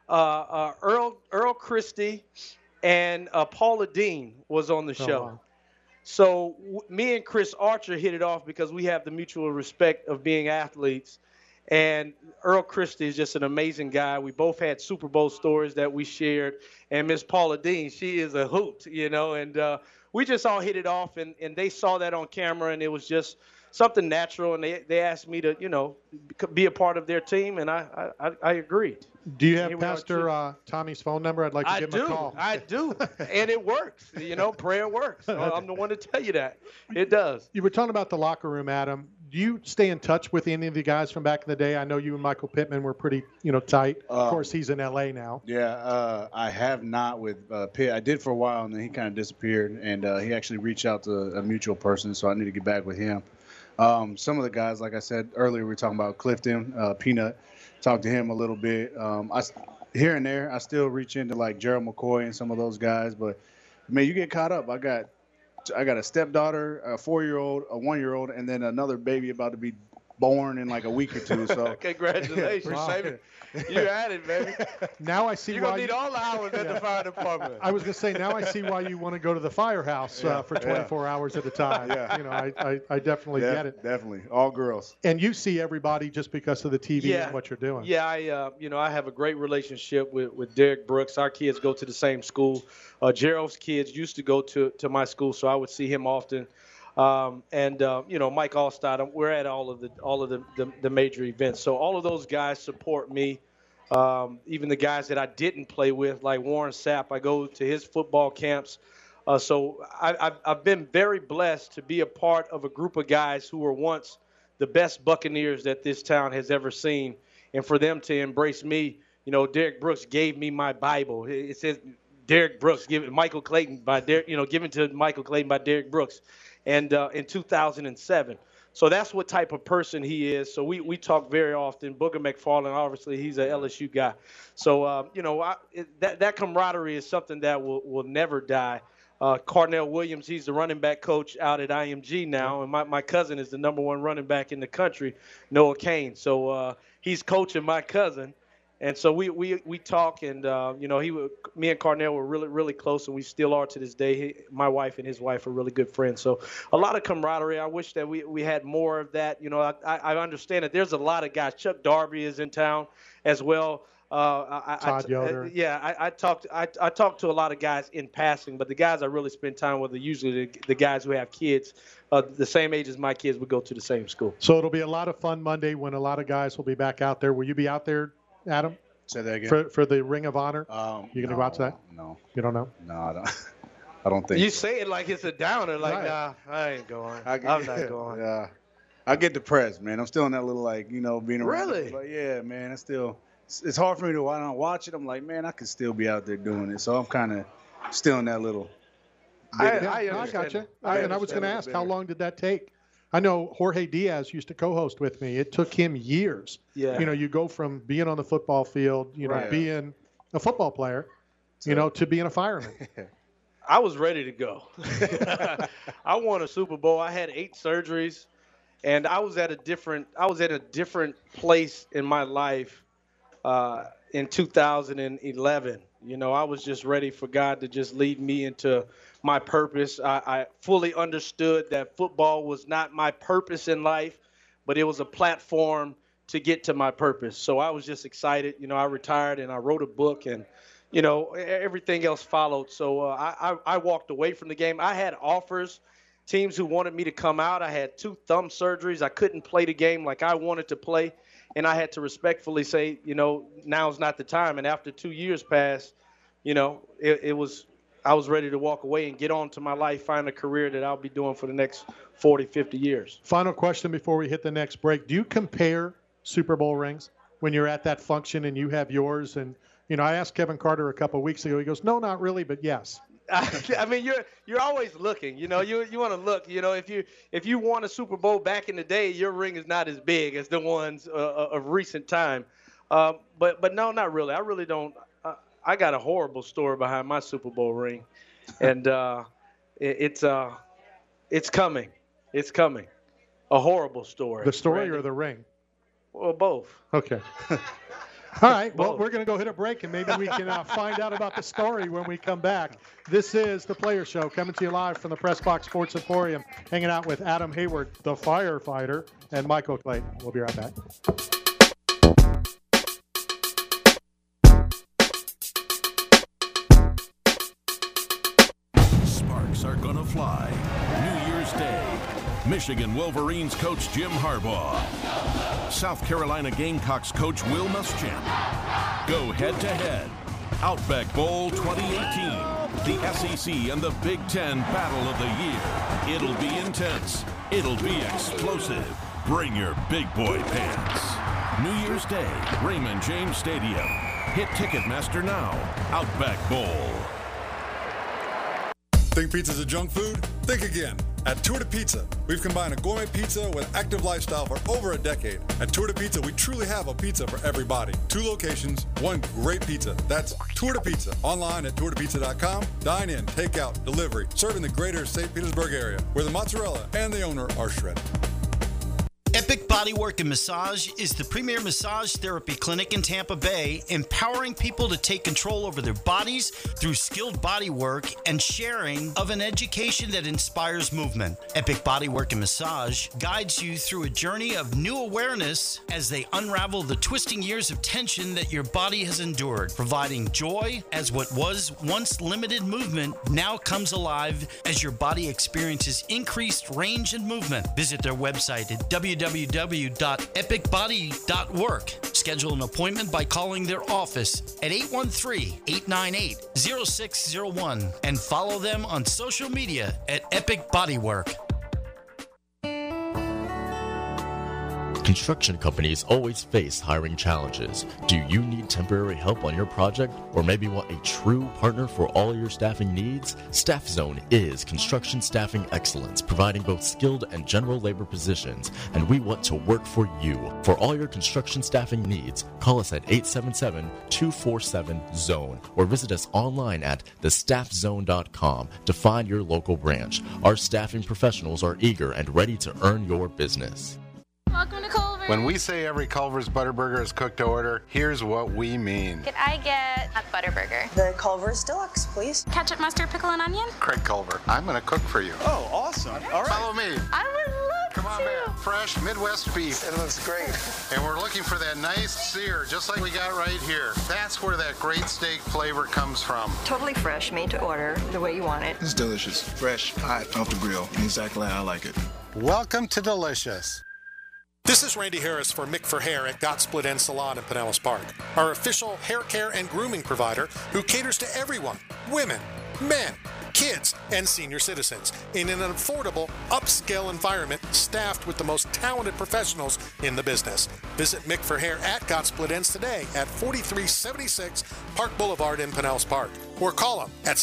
S5: Earl Christie, and Paula Dean was on the show.
S3: Wow.
S5: So me and Chris Archer hit it off because we have the mutual respect of being athletes. And Earl Christie is just an amazing guy. We both had Super Bowl stories that we shared. And Miss Paula Dean, she is a hoot, and we just all hit it off. And they saw that on camera, and it was just something natural. And they asked me to, be a part of their team, and I agreed.
S3: Do you have Pastor Tommy's phone number? I'd like to give him a call.
S5: I do. And it works. Prayer works. I'm the one to tell you that. It does.
S3: You were talking about the locker room, Adam. Do you stay in touch with any of the guys from back in the day? I know you and Michael Pittman were pretty, tight. Of course, he's in L.A. now.
S4: Yeah, I have not with Pitt. I did for a while, and then he kind of disappeared. And he actually reached out to a mutual person, so I need to get back with him. Some of the guys, like I said earlier, we were talking about Clifton, Peanut. Talked to him a little bit. Here and there, I still reach into like Gerald McCoy and some of those guys. But, man, you get caught up. I got a stepdaughter, a 4-year-old, a 1-year-old, and then another baby about to be born in like a week or two. So
S5: congratulations, baby. You had it, baby.
S3: Now I see
S5: You're
S3: why
S5: going to need all the hours at the fire department.
S3: I was going to say, now I see why you want to go to the firehouse for 24 hours at a time. I definitely get it.
S4: Definitely. All girls.
S3: And you see everybody just because of the TV and what you're doing.
S5: Yeah, I have a great relationship with Derek Brooks. Our kids go to the same school. Gerald's kids used to go to my school, so I would see him often. Mike Allstott, we're at all of the major events. So all of those guys support me. Even the guys that I didn't play with, like Warren Sapp, I go to his football camps. So I've been very blessed to be a part of a group of guys who were once the best Buccaneers that this town has ever seen. And for them to embrace me, Derek Brooks gave me my Bible. It says Derek Brooks, given to Michael Clayton by Derek Brooks. And in 2007. So that's what type of person he is. So we talk very often. Booger McFarland, obviously, he's an LSU guy. So, that camaraderie is something that will never die. Cardinell Williams, he's the running back coach out at IMG now. And my cousin is the number 1 running back in the country, Noah Kane. So he's coaching my cousin. And so we talk, and me and Carnell were really, really close, and we still are to this day. My wife and his wife are really good friends. So a lot of camaraderie. I wish that we had more of that. I understand that there's a lot of guys. Chuck Darby is in town as well.
S3: Todd Yoder.
S5: I talked to a lot of guys in passing, but the guys I really spend time with are usually the guys who have kids the same age as my kids would go to the same school.
S3: So it'll be a lot of fun Monday when a lot of guys will be back out there. Will you be out there, Adam?
S4: Say that again.
S3: For the Ring of Honor? You going to go out to that?
S4: No.
S3: You don't know?
S4: No, I don't. I don't think
S5: You
S4: so.
S5: say it like it's a downer. Like,
S3: Right.
S5: nah, I ain't going. I'm not going.
S4: Yeah. I get depressed, man. I'm still in that little, being around.
S5: Really?
S4: But yeah, man, it's hard for me to watch it. I'm like, man, I could still be out there doing it. So I'm kind of still in that little.
S3: I got you. And I was going to ask, how long did that take? I know Jorge Diaz used to co-host with me. It took him years.
S5: Yeah.
S3: You go from being on the football field,
S5: Right.
S3: being a football player, to being a fireman.
S5: I was ready to go. I won a Super Bowl. I had 8 surgeries, and I was at a different place in my life in 2011. I was just ready for God to just lead me into my purpose. I fully understood that football was not my purpose in life, but it was a platform to get to my purpose. So I was just excited. I retired and I wrote a book, and everything else followed. So I walked away from the game. I had offers, teams who wanted me to come out. I had 2 thumb surgeries. I couldn't play the game like I wanted to play. And I had to respectfully say, now's not the time. And after 2 years passed, I was ready to walk away and get on to my life, find a career that I'll be doing for the next 40, 50 years.
S3: Final question before we hit the next break. Do you compare Super Bowl rings when you're at that function and you have yours? And, I asked Kevin Carter a couple of weeks ago. He goes, no, not really, but yes.
S5: I mean, you're always looking. You want to look. If you won a Super Bowl back in the day, your ring is not as big as the ones of recent time. But no, not really. I really don't. I got a horrible story behind my Super Bowl ring, and it's coming. It's coming. A horrible story.
S3: The story
S5: Randy.
S3: or the ring?
S5: Well, both.
S3: Okay. All right. Well, we're going to go hit a break, and maybe we can find out about the story when we come back. This is The Player Show, coming to you live from the Press Box Sports Emporium, hanging out with Adam Hayward, the firefighter, and Michael Clayton. We'll be right back.
S7: Sparks are gonna fly. New Year's Day. Michigan Wolverines coach Jim Harbaugh. South Carolina Gamecocks coach Will Muschamp. Go head-to-head. Outback Bowl 2018. The SEC and the Big Ten battle of the year. It'll be intense. It'll be explosive. Bring your big boy pants. New Year's Day, Raymond James Stadium. Hit Ticketmaster now. Outback Bowl.
S19: Think pizza's a junk food? Think again. At Tour de Pizza, we've combined a gourmet pizza with active lifestyle for over a decade. At Tour de Pizza, we truly have a pizza for everybody. 2 locations, 1 great pizza. That's Tour de Pizza. Online at tourdepizza.com. Dine in, take out, delivery. Serving the greater St. Petersburg area, where the mozzarella and the owner are shredded.
S16: Epic Bodywork and Massage is the premier massage therapy clinic in Tampa Bay, empowering people to take control over their bodies through skilled body work and sharing of an education that inspires movement. Epic Bodywork and Massage guides you through a journey of new awareness as they unravel the twisting years of tension that your body has endured, providing joy as what was once limited movement now comes alive as your body experiences increased range and movement. Visit their website at www.epicbody.work. Schedule an appointment by calling their office at 813-898-0601 and follow them on social media at Epic Bodywork.
S20: Construction companies always face hiring challenges. Do you need temporary help on your project, or maybe want a true partner for all your staffing needs? Staff Zone is construction staffing excellence, providing both skilled and general labor positions, and we want to work for you. For all your construction staffing needs, call us at 877-247-ZONE or visit us online at thestaffzone.com to find your local branch. Our staffing professionals are eager and ready to earn your business.
S10: Welcome to Culver.
S9: When we say every Culver's Butterburger is cooked to order, here's what we mean.
S10: Could I get a Butterburger?
S11: The Culver's Deluxe, please.
S10: Ketchup, mustard, pickle, and onion?
S9: Craig Culver, I'm going to cook for you.
S4: Oh, awesome. All right.
S9: Follow me.
S10: I would love
S9: Come on, man. Fresh Midwest beef.
S11: It looks great.
S9: And we're looking for that nice sear, just like we got right here. That's where that great steak flavor comes from.
S11: Totally fresh, made to order the way you want it.
S12: It's delicious. Fresh, hot, off the grill. Exactly how I like it.
S9: Welcome to Delicious.
S6: This is Randy Harris for Mick for Hair at Got Split End Salon in Pinellas Park, our official hair care and grooming provider who caters to everyone, women, men, kids, and senior citizens in an affordable, upscale environment staffed with the most talented professionals in the business. Visit Mick for Hair at Got Split Ends today at 4376 Park Boulevard in Pinellas Park, or call them at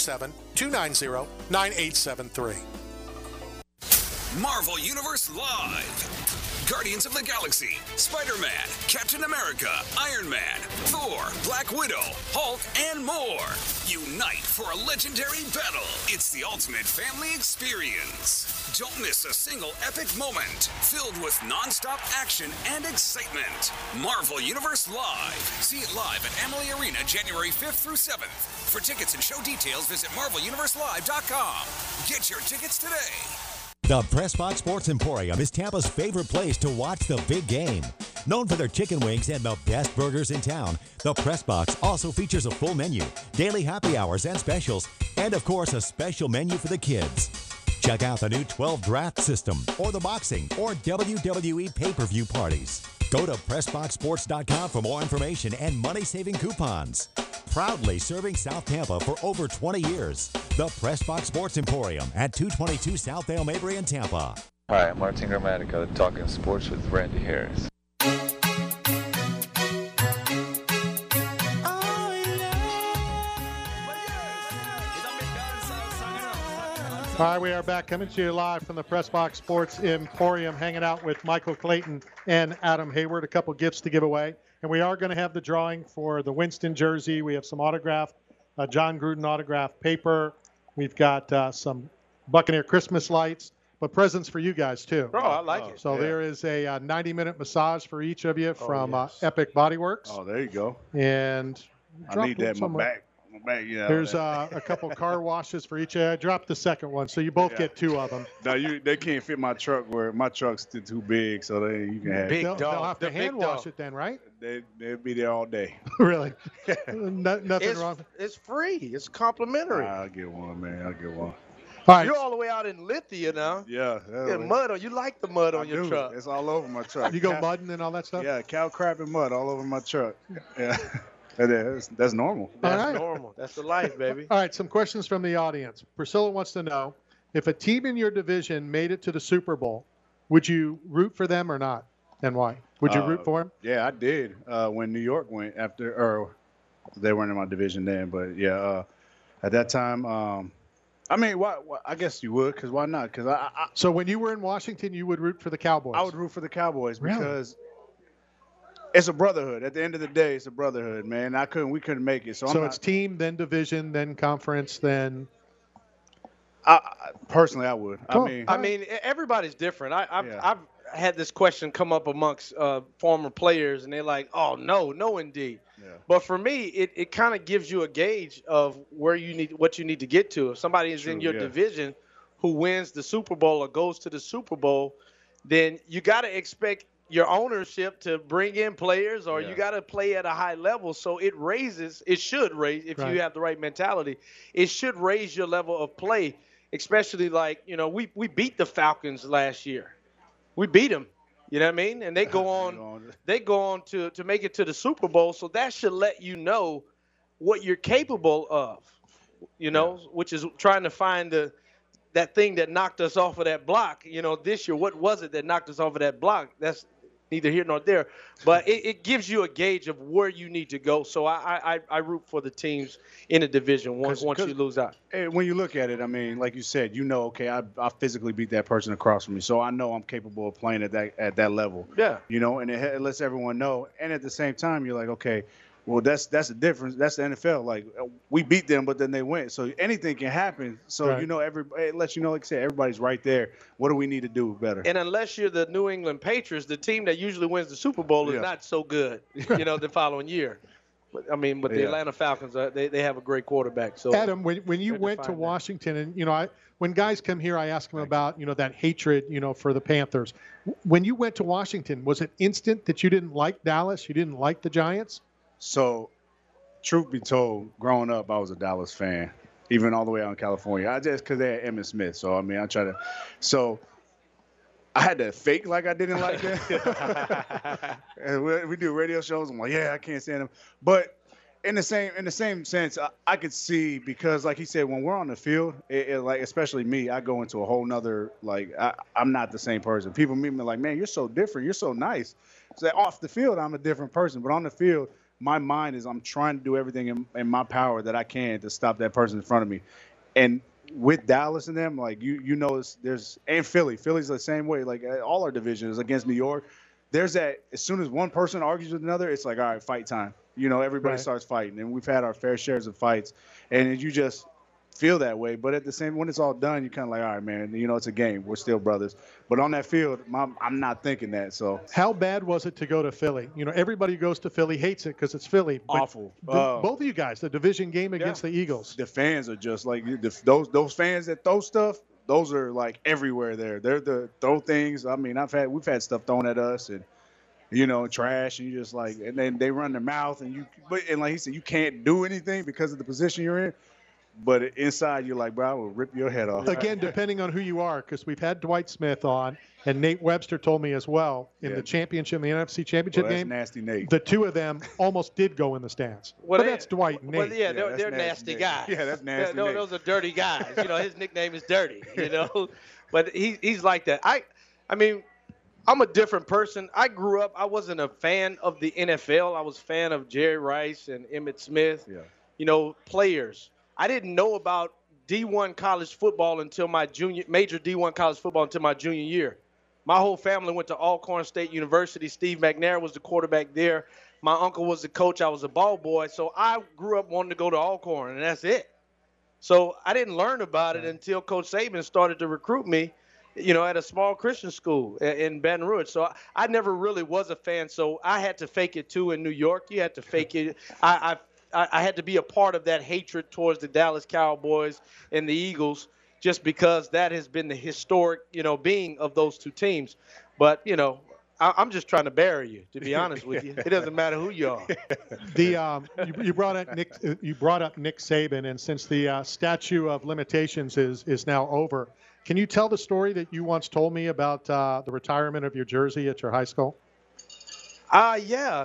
S6: 727-290-9873.
S15: Marvel Universe Live. Guardians of the Galaxy, Spider-Man, Captain America, Iron Man, Thor, Black Widow, Hulk, and more. Unite for a legendary battle. It's the ultimate family experience. Don't miss a single epic moment filled with non-stop action and excitement. Marvel Universe Live. See it live at Amalie Arena January 5th through 7th. For tickets and show details, visit MarvelUniverseLive.com. Get your tickets today.
S17: The PressBox Sports Emporium is Tampa's favorite place to watch the big game. Known for their chicken wings and the best burgers in town, the PressBox also features a full menu, daily happy hours and specials, and of course a special menu for the kids. Check out the new 12 draft system, or the boxing or WWE pay-per-view parties. Go to PressBoxSports.com for more information and money-saving coupons. Proudly serving South Tampa for over 20 years. The PressBox Sports Emporium at 222 South Dale Mabry in Tampa.
S21: Hi, I'm Martin Gramatica, talking sports with Randy Harris.
S3: All right, we are back coming to you live from the PressBox Sports Emporium, hanging out with Michael Clayton and Adam Hayward. A couple gifts to give away. And we are going to have the drawing for the Winston jersey. We have some autographed, John Gruden autographed paper. We've got some Buccaneer Christmas lights, but presents for you guys, too.
S5: Oh, I like it.
S3: So there is a 90-minute massage for each of you from Epic Bodyworks.
S4: Oh, there you go.
S3: And
S4: I need that in my back. Yeah,
S3: there's a couple car washes for each. I dropped the second one, so you both get two of them.
S4: No, they can't fit my truck where my truck's too big, so you can have
S3: They'll have to hand wash it then, right?
S4: They'll be there all day.
S3: Really? Nothing wrong.
S5: It's free. It's complimentary.
S4: I'll get one, man. I'll get one.
S3: All right.
S5: You're all the way out in Lithia now.
S4: Yeah.
S5: You get mud on. You like the mud on your truck.
S4: It's all over my truck.
S3: You go mudding and all that stuff?
S4: Yeah, cow crap and mud all over my truck. Yeah. That's normal.
S5: That's normal. That's the life, baby.
S3: All right, some questions from the audience. Priscilla wants to know, if a team in your division made it to the Super Bowl, would you root for them or not, and why? Would you root for them?
S4: Yeah, I did when New York went after, or they weren't in my division then, but yeah, at that time, I mean, why, I guess you would, because why not? Because
S3: So when you were in Washington, you would root for the Cowboys?
S4: I would root for the Cowboys because
S3: really?
S4: It's a brotherhood. At the end of the day, it's a brotherhood, man. We couldn't make it. So
S3: it's team, then division, then conference, then.
S4: Personally, I would.
S3: Cool.
S5: I mean, everybody's different. I've had this question come up amongst former players, and they're like, "Oh no, indeed." Yeah. But for me, it kind of gives you a gauge of what you need to get to. If somebody is in your division who wins the Super Bowl or goes to the Super Bowl, then you got to expect your ownership to bring in players, or you got to play at a high level. So it should raise, if you have the right mentality, it should raise your level of play, especially like, we beat the Falcons last year. We beat them, you know what I mean? And they go on to make it to the Super Bowl. So that should let you know what you're capable of, which is trying to find that thing that knocked us off of that block. This year, what was it that knocked us off of that block? That's neither here nor there, but it gives you a gauge of where you need to go. So I root for the teams in a division once you lose out.
S4: When you look at it, I mean, like you said, okay, I physically beat that person across from me, so I know I'm capable of playing at that level.
S5: Yeah.
S4: And it lets everyone know. And at the same time, you're like, okay, Well, that's the difference. That's the NFL. Like, we beat them, but then they went. So anything can happen. So,
S3: Right.
S4: you know, it lets you know, like I said, everybody's right there. What do we need to do better?
S5: And unless you're the New England Patriots, the team that usually wins the Super Bowl is not so good, the following year. But the Atlanta Falcons, they have a great quarterback. So
S3: Adam, when you went to Washington, and when guys come here, I ask them about that hatred for the Panthers. When you went to Washington, was it instant that you didn't like Dallas? You didn't like the Giants?
S4: So, truth be told, growing up, I was a Dallas fan, even all the way out in California. Because they had Emmitt Smith. So, I mean, So, I had to fake like I didn't like them. And we do radio shows. I'm like, I can't stand them. But in the same sense, I could see, because, like he said, when we're on the field, like, especially me, I go into a whole nother, like, I'm not the same person. People meet me like, man, you're so different. You're so nice. So off the field, I'm a different person. But on the field, my mind is I'm trying to do everything in my power that I can to stop that person in front of me. And with Dallas and them, like, and Philly's the same way. Like, all our divisions against New York, there's that, as soon as one person argues with another, it's like, all right, fight time. Everybody starts fighting. And we've had our fair shares of fights. And you just feel that way. But at the same, when it's all done, you're kind of like, all right, man, it's a game. We're still brothers. But on that field, I'm not thinking that. So
S3: how bad was it to go to Philly? Everybody who goes to Philly hates it because it's Philly.
S4: Awful.
S3: Both of you guys, the division game against the Eagles.
S4: The fans are just like those fans that throw stuff. Those are like everywhere there. They're the throw things. I mean, we've had stuff thrown at us and trash, and you just like, and then they run their mouth, and like he said, you can't do anything because of the position you're in. But inside, you're like, bro, I will rip your head off.
S3: Again, depending on who you are, because we've had Dwight Smith on, and Nate Webster told me as well in the championship, the NFC Championship game.
S4: Nasty Nate.
S3: The two of them almost did go in the stands. But that's Dwight and Nate.
S5: Well, they're nasty guys.
S4: Yeah, that's nasty Nate.
S5: Those are dirty guys. His nickname is Dirty. But he's like that. I mean, I'm a different person. I grew up. I wasn't a fan of the NFL. I was a fan of Jerry Rice and Emmitt Smith. Yeah. Players. I didn't know about D1 college football until my major D1 college football until my junior year. My whole family went to Alcorn State University. Steve McNair was the quarterback there. My uncle was the coach. I was a ball boy. So I grew up wanting to go to Alcorn, and that's it. So I didn't learn about it until Coach Saban started to recruit me, at a small Christian school in Baton Rouge. So I never really was a fan. So I had to fake it too in New York. You had to fake it. I had to be a part of that hatred towards the Dallas Cowboys and the Eagles just because that has been the historic, being of those two teams. But, I'm just trying to bury you, to be honest with you. It doesn't matter who you are.
S3: You brought up Nick Saban, and since the statute of limitations is now over, can you tell the story that you once told me about the retirement of your jersey at your high school?
S5: Yeah.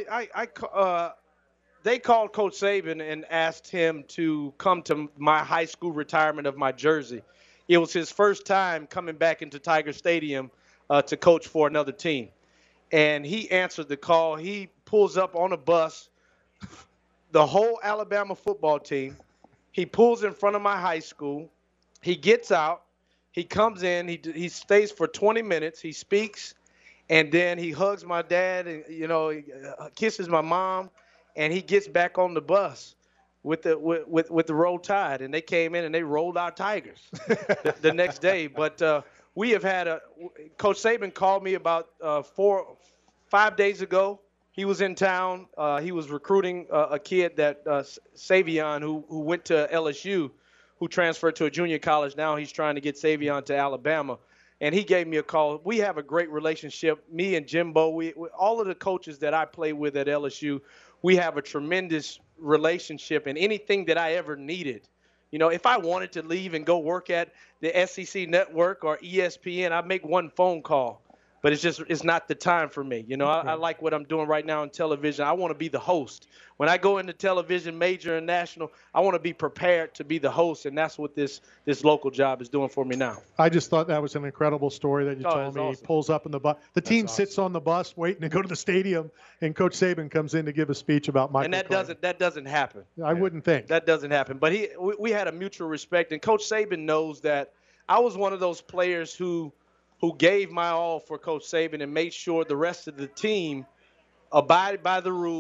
S5: They called Coach Saban and asked him to come to my high school retirement of my jersey. It was his first time coming back into Tiger Stadium to coach for another team. And he answered the call. He pulls up on a bus, the whole Alabama football team. He pulls in front of my high school. He gets out. He comes in. He stays for 20 minutes. He speaks. And then he hugs my dad and, he kisses my mom. And he gets back on the bus with the Roll Tide, and they came in and they rolled our Tigers the next day. But we have had Coach Saban called me about 5 days ago. He was in town. He was recruiting a kid that Savion, who went to LSU, who transferred to a junior college. Now he's trying to get Savion to Alabama. And he gave me a call. We have a great relationship. Me and Jimbo, all of the coaches that I play with at LSU, we have a tremendous relationship, and anything that I ever needed. If I wanted to leave and go work at the SEC Network or ESPN, I'd make one phone call. But it's not the time for me. I like what I'm doing right now in television. I want to be the host. When I go into television, major and national, I want to be prepared to be the host, and that's what this local job is doing for me now.
S3: I just thought that was an incredible story that you told me.
S5: Awesome.
S3: He pulls up in the bus. The team sits on the bus waiting to go to the stadium, and Coach Saban comes in to give a speech about Michael.
S5: And that doesn't happen.
S3: I wouldn't think.
S5: That doesn't happen. But we had a mutual respect, and Coach Saban knows that I was one of those players who gave my all for Coach Saban and made sure the rest of the team abided by the rules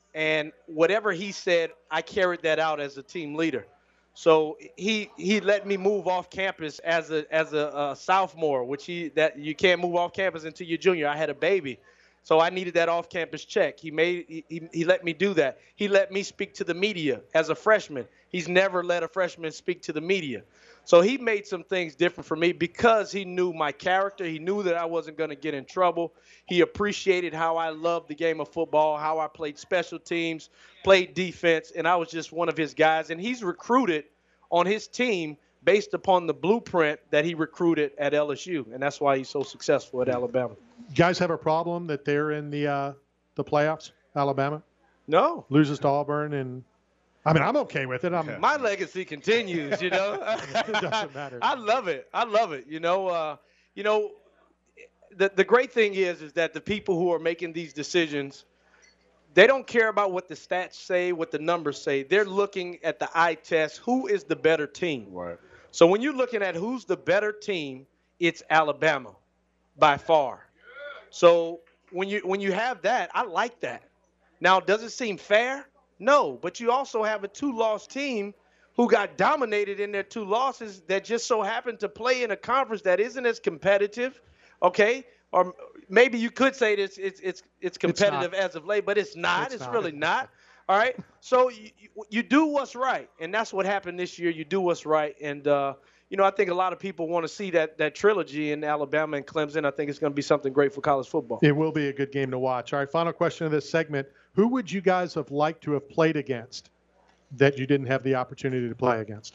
S5: And whatever he said, I carried that out as a team leader. So he let me move off campus as a sophomore, which that you can't move off campus until you're junior. I had a baby, so I needed that off campus check. He let me do that. He let me speak to the media as a freshman. He's never let a freshman speak to the media. So he made some things different for me because he knew my character. He knew that I wasn't going to get in trouble. He appreciated how I loved the game of football, how I played special teams, played defense, and I was just one of his guys. And he's recruited on his team based upon the blueprint that he recruited at LSU, and that's why he's so successful at Alabama.
S3: You guys have a problem that they're in the playoffs, Alabama?
S5: No.
S3: Loses to Auburn, and I mean, I'm okay with it.
S5: My legacy continues, you know.
S3: It doesn't matter.
S5: I love it. You know, the great thing is that the people who are making these decisions, they don't care about what the stats say, what the numbers say. They're looking at the eye test. Who is the better team?
S4: Right.
S5: So when you're looking at who's the better team, it's Alabama by far. So when you have that, I like that. Now, does it seem fair? No, but you also have a 2-loss team who got dominated in their 2 losses that just so happened to play in a conference that isn't as competitive, okay? Or maybe you could say it's competitive as of late, but it's not. It's really not. All right? So you do what's right, and that's what happened this year. You do what's right, and you know, I think a lot of people want to see that trilogy in Alabama and Clemson. I think it's going to be something great for college football.
S3: It will be a good game to watch. All right, final question of this segment. Who would you guys have liked to have played against that you didn't have the opportunity to play against?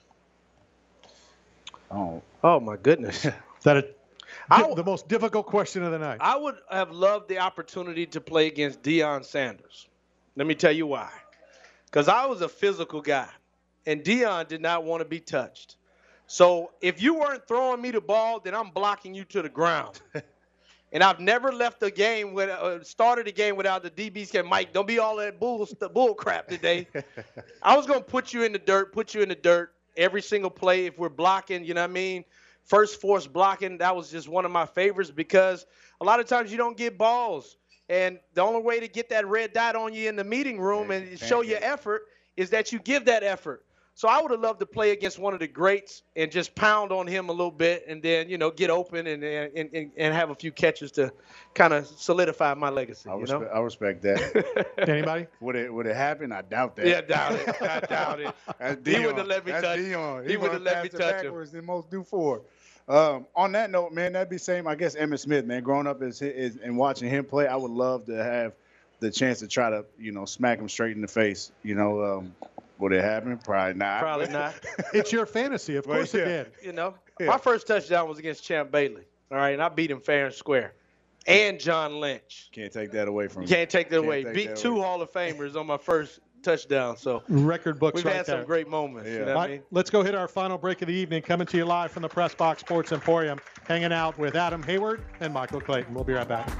S5: Oh my goodness.
S3: The most difficult question of the night.
S5: I would have loved the opportunity to play against Deion Sanders. Let me tell you why. Because I was a physical guy, and Deion did not want to be touched. So if you weren't throwing me the ball, then I'm blocking you to the ground. And I've never left a game started a game without the DBs saying, Mike, don't be all that bull crap today. I was going to put you in the dirt every single play if we're blocking, you know what I mean? First force blocking, that was just one of my favorites because a lot of times you don't get balls. And the only way to get that red dot on you in the meeting room and show your effort is that you give that effort. So I would have loved to play against one of the greats and just pound on him a little bit and then, you know, get open and have a few catches to kind of solidify my legacy.
S4: I respect that.
S3: Anybody?
S4: Would it happen? I doubt that.
S5: Yeah, I doubt it.
S4: He
S5: wouldn't have let me touch him. He wouldn't have let me touch him.
S4: Than most do for. On that note, man, that'd be same. I guess Emmitt Smith, man. Growing up and watching him play, I would love to have the chance to try to, you know, smack him straight in the face. You know, would it happen? Probably not.
S5: Probably not.
S3: It's your fantasy, of course it did.
S5: You know, my first touchdown was against Champ Bailey. All right, and I beat him fair and square. And John Lynch.
S4: Can't take that away from
S5: you. Can't take that away. Beat 2 Hall of Famers on my first touchdown. So
S3: record books.
S5: We've had some great moments.
S3: Yeah.
S5: You know what I mean?
S3: Let's go hit our final break of the evening. Coming to you live from the Press Box Sports Emporium. Hanging out with Adam Hayward and Michael Clayton. We'll be right back.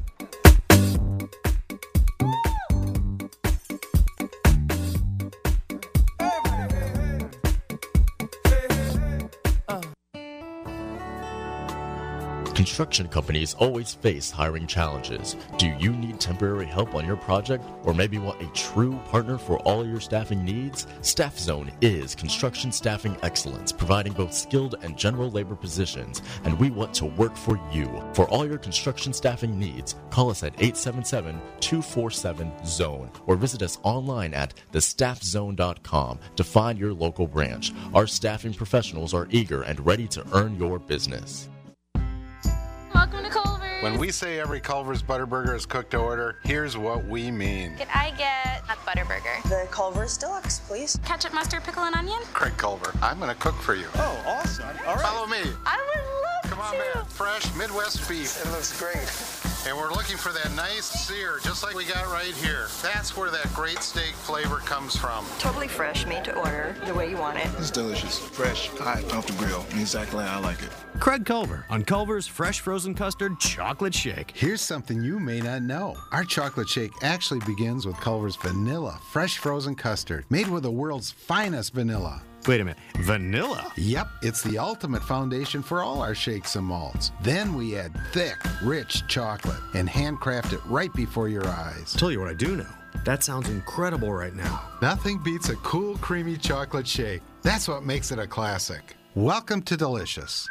S20: Construction companies always face hiring challenges. Do you need temporary help on your project, or maybe want a true partner for all your staffing needs? Staff Zone is construction staffing excellence, providing both skilled and general labor positions, and we want to work for you. For all your construction staffing needs, call us at 877-247-ZONE or visit us online at thestaffzone.com to find your local branch. Our staffing professionals are eager and ready to earn your business.
S10: Welcome to Culver's.
S9: When we say every Culver's Butterburger is cooked to order, here's what we mean.
S10: Could I get a Butterburger?
S11: The Culver's Deluxe, please.
S10: Ketchup, mustard, pickle, and onion?
S9: Craig Culver, I'm going to cook for you.
S4: Oh, awesome. All right.
S9: Follow me.
S10: I would love
S9: Come on, man. Fresh Midwest beef.
S11: It looks great.
S9: And we're looking for that nice sear, just like we got right here. That's where that great steak flavor comes from.
S11: Totally fresh, made to order, the way you want it.
S12: It's delicious. Fresh, hot, off the grill, exactly how I like it.
S2: Craig Culver on Culver's Fresh Frozen Custard Chocolate Shake.
S22: Here's something you may not know. Our chocolate shake actually begins with Culver's vanilla fresh frozen custard, made with the world's finest vanilla.
S2: Wait a minute, vanilla?
S22: Yep, it's the ultimate foundation for all our shakes and malts. Then we add thick, rich chocolate and handcraft it right before your eyes.
S2: Tell you what I do know. That sounds incredible right now.
S22: Nothing beats a cool, creamy chocolate shake. That's what makes it a classic. Welcome to Delicious.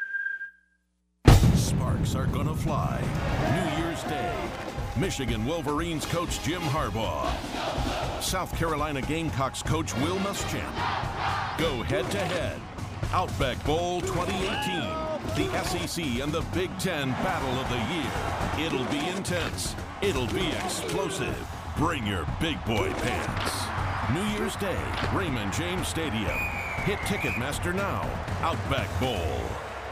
S7: Sparks are gonna fly. New Year's Day. Michigan Wolverines coach Jim Harbaugh. South Carolina Gamecocks coach Will Muschamp. Go head-to-head. Outback Bowl 2018. The SEC and the Big Ten battle of the year. It'll be intense. It'll be explosive. Bring your big boy pants. New Year's Day, Raymond James Stadium. Hit Ticketmaster now. Outback Bowl.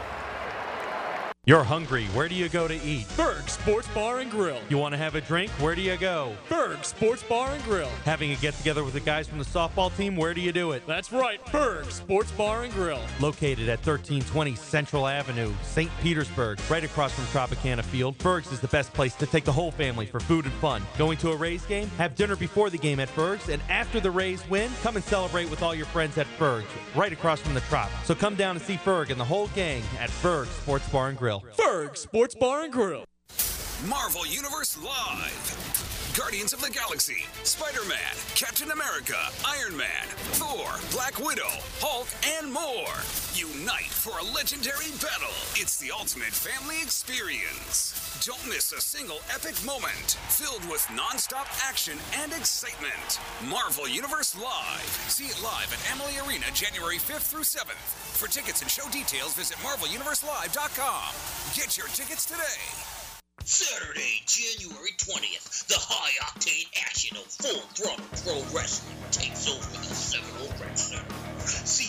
S8: You're hungry. Where do you go to eat?
S14: Berg Sports Bar and Grill.
S8: You want to have a drink? Where do you go?
S14: Berg Sports Bar and Grill.
S8: Having a get-together with the guys from the softball team? Where do you do it?
S14: That's right, Berg Sports Bar and Grill.
S8: Located at 1320 Central Avenue, St. Petersburg, right across from Tropicana Field. Berg's is the best place to take the whole family for food and fun. Going to a Rays game? Have dinner before the game at Berg's, and after the Rays win, come and celebrate with all your friends at Berg's, right across from the Trop. So come down and see Berg and the whole gang at Berg Sports Bar and Grill.
S14: Berg Sports Bar and Grill.
S15: Marvel Universe Live. Guardians of the Galaxy, Spider-Man, Captain America, Iron Man, Thor, Black Widow, Hulk, and more. Unite for a legendary battle. It's the ultimate family experience. Don't miss a single epic moment filled with non-stop action and excitement. Marvel Universe Live. See it live at Amalie Arena January 5th through 7th. For tickets and show details, visit MarvelUniverseLive.com. Get your tickets today.
S13: Saturday, January 20th, the high-octane action of Full Throttle Pro Wrestling takes over the Seminole Rec Center. See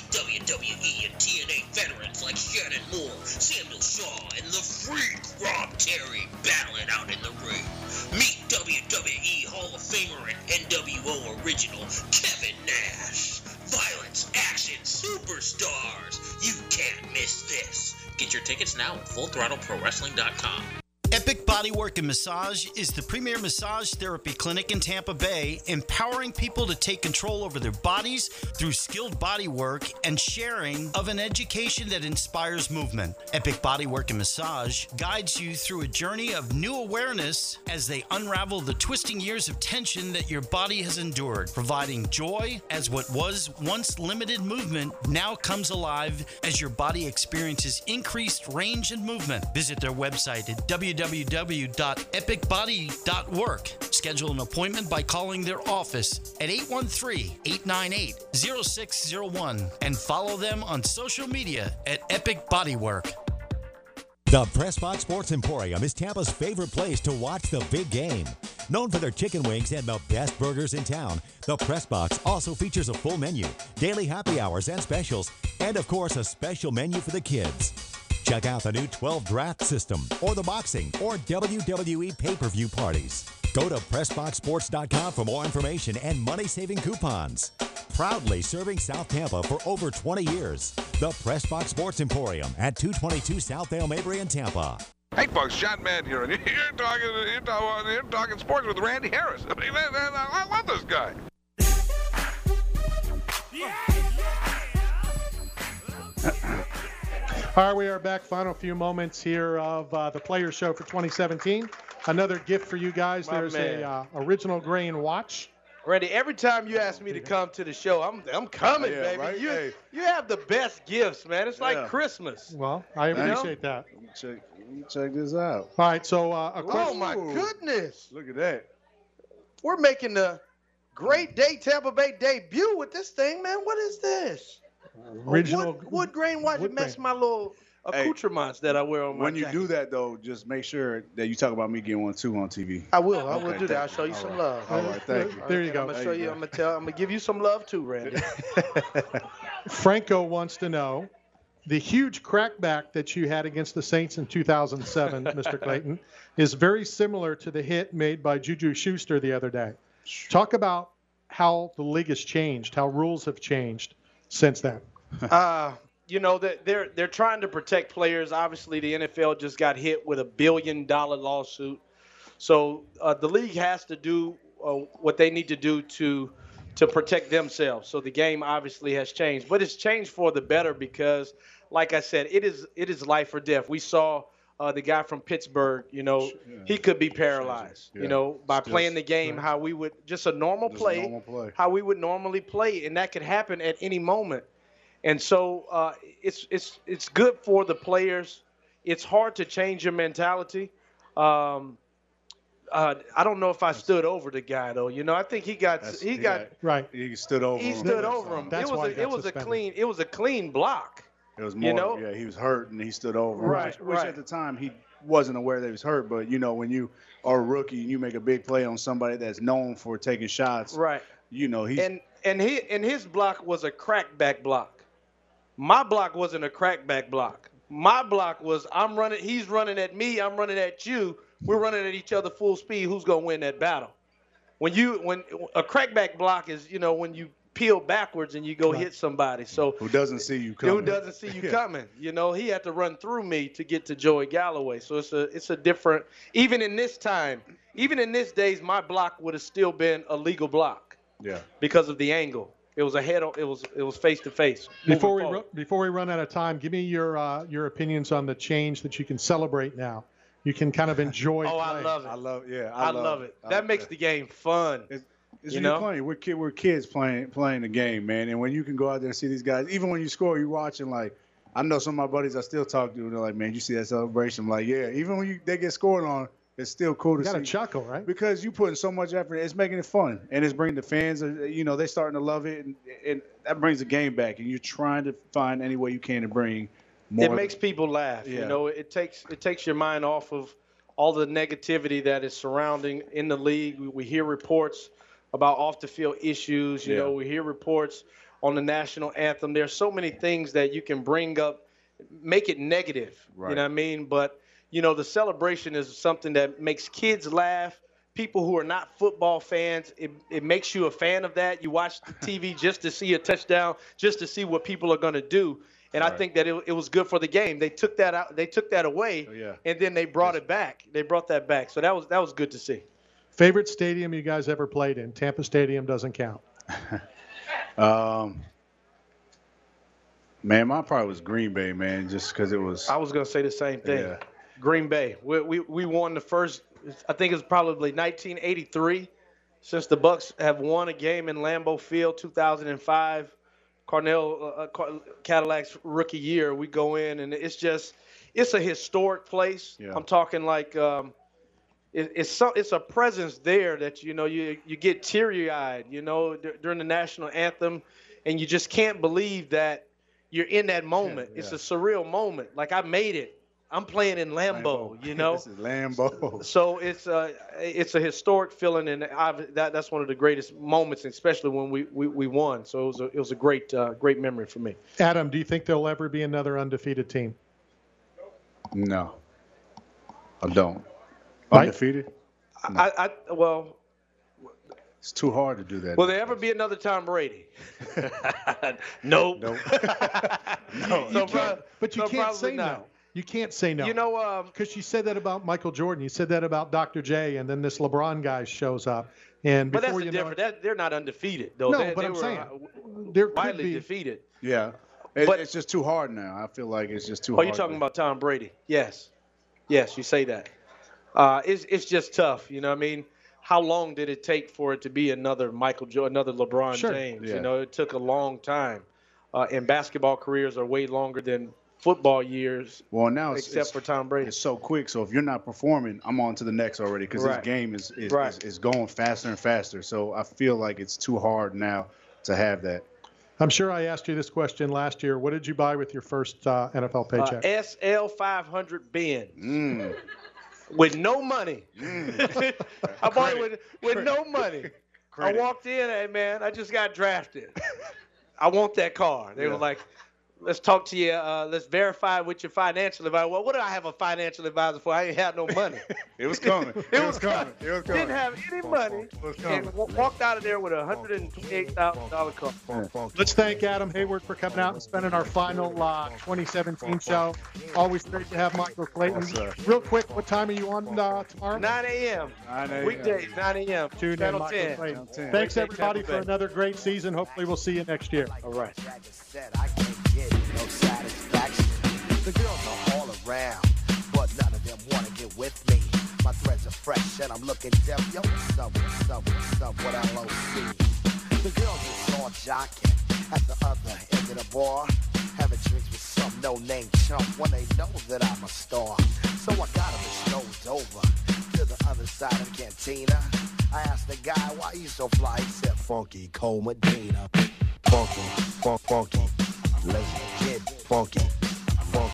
S13: WWE and TNA veterans like Shannon Moore, Samuel Shaw, and the Freak Rob Terry battling out in the ring. Meet WWE Hall of Famer and NWO original Kevin Nash. Violence, action, superstars. You can't miss this. Get your tickets now at FullThrottleProWrestling.com.
S16: Epic Bodywork and Massage is the premier massage therapy clinic in Tampa Bay, empowering people to take control over their bodies through skilled bodywork and sharing of an education that inspires movement. Epic Bodywork and Massage guides you through a journey of new awareness as they unravel the twisting years of tension that your body has endured, providing joy as what was once limited movement now comes alive as your body experiences increased range and movement. Visit their website at www.epicbody.work. Schedule an appointment by calling their office at 813-898-0601 and follow them on social media at Epic Bodywork.
S17: The Pressbox Sports Emporium is Tampa's favorite place to watch the big game. Known for their chicken wings and the best burgers in town, the Pressbox also features a full menu, daily happy hours and specials, and of course a special menu for the kids. Check out the new 12 draft system or the boxing or WWE pay-per-view parties. Go to PressboxSports.com for more information and money-saving coupons. Proudly serving South Tampa for over 20 years. The Pressbox Sports Emporium at 222 South Dale Mabry in Tampa.
S23: Hey folks, John Madden here, and you're talking sports with Randy Harris. I mean, I love this guy.
S3: All right, we are back. Final few moments here of the Player Show for 2017. Another gift for you guys. There's a original grain watch.
S5: Randy, every time you ask me to come to the show, I'm coming, baby.
S4: Right?
S5: You have the best gifts, man. It's like Christmas.
S3: Well, I appreciate that.
S4: Check this out.
S3: All right, so a question.
S5: Oh, my goodness.
S4: Look at that.
S5: We're making the Great Day Tampa Bay debut with this thing, man. What is this?
S3: Original
S5: wood grain watch. It makes my little accoutrements that I wear on my
S4: When you
S5: jacket.
S4: do that, though, just make sure that you talk about me getting one, too, on TV.
S5: I will do that. I'll show you some love.
S4: All right, thank you.
S3: There you go.
S5: I'm gonna show you. I'm gonna give you some love too, Randy.
S3: Franco wants to know the huge crackback that you had against the Saints in 2007, Mr. Clayton, is very similar to the hit made by Juju Schuster the other day. Talk about how the league has changed, how rules have changed since then.
S5: They're trying to protect players. Obviously, the NFL just got hit with $1 billion lawsuit. So the league has to do what they need to do to to protect themselves. So the game obviously has changed, but it's changed for the better because, like I said, it is life or death. We saw the guy from Pittsburgh, he could be paralyzed, by playing the game how we would just a normal play, how we would normally play, and that could happen at any moment. And so it's good for the players. It's hard to change your mentality. I don't know if I stood over the guy though. I think he got
S3: right.
S4: He stood over.
S5: He stood over him. It was a clean block.
S4: It was more. Yeah, he was hurt and he stood over.
S5: Right.
S4: Which at the time he wasn't aware that he was hurt. But when you are a rookie and you make a big play on somebody that's known for taking shots.
S5: Right.
S4: He's
S5: and his block was a crackback block. My block wasn't a crackback block. My block was I'm running. He's running at me. I'm running at you. We're running at each other full speed. Who's gonna win that battle? When a crackback block is, when you peel backwards and you go hit somebody. So
S4: who doesn't see you coming?
S5: Who doesn't see you coming? He had to run through me to get to Joey Galloway. So it's a different. Even in this days, my block would have still been a legal block.
S4: Yeah.
S5: Because of the angle. It was it was face to face.
S3: Before we run out of time, give me your opinions on the change that you can celebrate now. You can kind of enjoy.
S5: Oh,
S3: playing.
S5: I love it. I love it. That makes the game fun.
S4: It's funny. We're kids playing the game, man. And when you can go out there and see these guys, even when you score, you're watching. Like, I know some of my buddies I still talk to. They're like, man, you see that celebration? I'm like, yeah. Even when they get scored on, it's still cool to see.
S3: You got to chuckle, right?
S4: Because you putting so much effort. It's making it fun, and it's bringing the fans. They're starting to love it, and that brings the game back. And you're trying to find any way you can to bring more.
S5: It makes people laugh.
S4: Yeah.
S5: It takes your mind off of all the negativity that is surrounding in the league. We hear reports about off the field issues. We hear reports on the national anthem. There's so many things that you can bring up, make it negative.
S4: Right.
S5: You know what I mean? But the celebration is something that makes kids laugh. People who are not football fans, it makes you a fan of that. You watch the TV just to see a touchdown, just to see what people are going to do. And I think that it was good for the game. They took that out. They took that away, and then they brought it back. They brought that back. So that was good to see.
S3: Favorite stadium you guys ever played in? Tampa Stadium doesn't count.
S4: Man, mine probably was Green Bay, man, just because it was.
S5: I was going to say the same thing.
S4: Yeah.
S5: Green Bay. We won the first. I think it was probably 1983, since the Bucs have won a game in Lambeau Field. 2005, Cadillac's rookie year. We go in and it's a historic place.
S4: Yeah.
S5: I'm talking like it's a presence there that you get teary-eyed. During the national anthem, and you just can't believe that you're in that moment.
S4: Yeah.
S5: It's a surreal moment. Like I made it. I'm playing in Lambeau,
S4: This is Lambeau.
S5: So it's a historic feeling, and that's one of the greatest moments, especially when we won. So it was a great memory for me.
S3: Adam, do you think there'll ever be another undefeated team?
S4: No, I don't.
S3: Right?
S4: Undefeated? No.
S5: Well,
S4: it's too hard to do that.
S5: Will there ever be another Tom Brady? Nope.
S4: No.
S3: But you can't say no. You can't say no. Because you said that about Michael Jordan. You said that about Dr. J, and then this LeBron guy shows up. And
S5: but that's
S3: before
S5: different. They're not undefeated, though.
S3: No, but I'm saying there could
S5: widely
S3: be
S5: defeated.
S4: Yeah. It's just too hard now. I feel like it's just too hard.
S5: Oh, you're talking about Tom Brady? Yes, you say that. It's just tough. You know what I mean? How long did it take for it to be another Michael Jordan, another LeBron James?
S4: Yeah.
S5: It took a long time. And basketball careers are way longer than football years.
S4: Well, now
S5: except for Tom Brady,
S4: it's so quick. So if you're not performing, I'm on to the next already because this game is going faster and faster. So I feel like it's too hard now to have that.
S3: I'm sure I asked you this question last year. What did you buy with your first NFL paycheck?
S5: SL 500 Benz. With no money. I bought it with no money. I walked in, hey, man, I just got drafted. I want that car. They were like, let's talk to you. Let's verify with your financial advisor. Well, what do I have a financial advisor for? I ain't had no money.
S4: It was coming. It was coming.
S5: Didn't have any money and walked out of there with a $128,000 car.
S3: Let's thank Adam Hayward for coming out and spending our final 2017 show. Always great to have Michael Clayton. Real quick, what time are you on tomorrow?
S5: 9 a.m. Weekdays, 9 a.m.
S3: Tune in,
S5: Channel
S3: Michael
S5: 10.
S3: Clayton. Thanks, everybody, for another great season. Hopefully, we'll see you next year.
S5: All right.
S1: The girls are all around, but none of them want to get with me. My threads are fresh and I'm looking deaf. Yo, what's up, what LOC? The girls are all jocking at the other end of the bar, having drinks with some no-name chump when they know that I'm a star. So I got them strolled over to the other side of the cantina. I asked the guy why you so fly. He said, Funky Cole Medina. Funky, funky, let's get funky.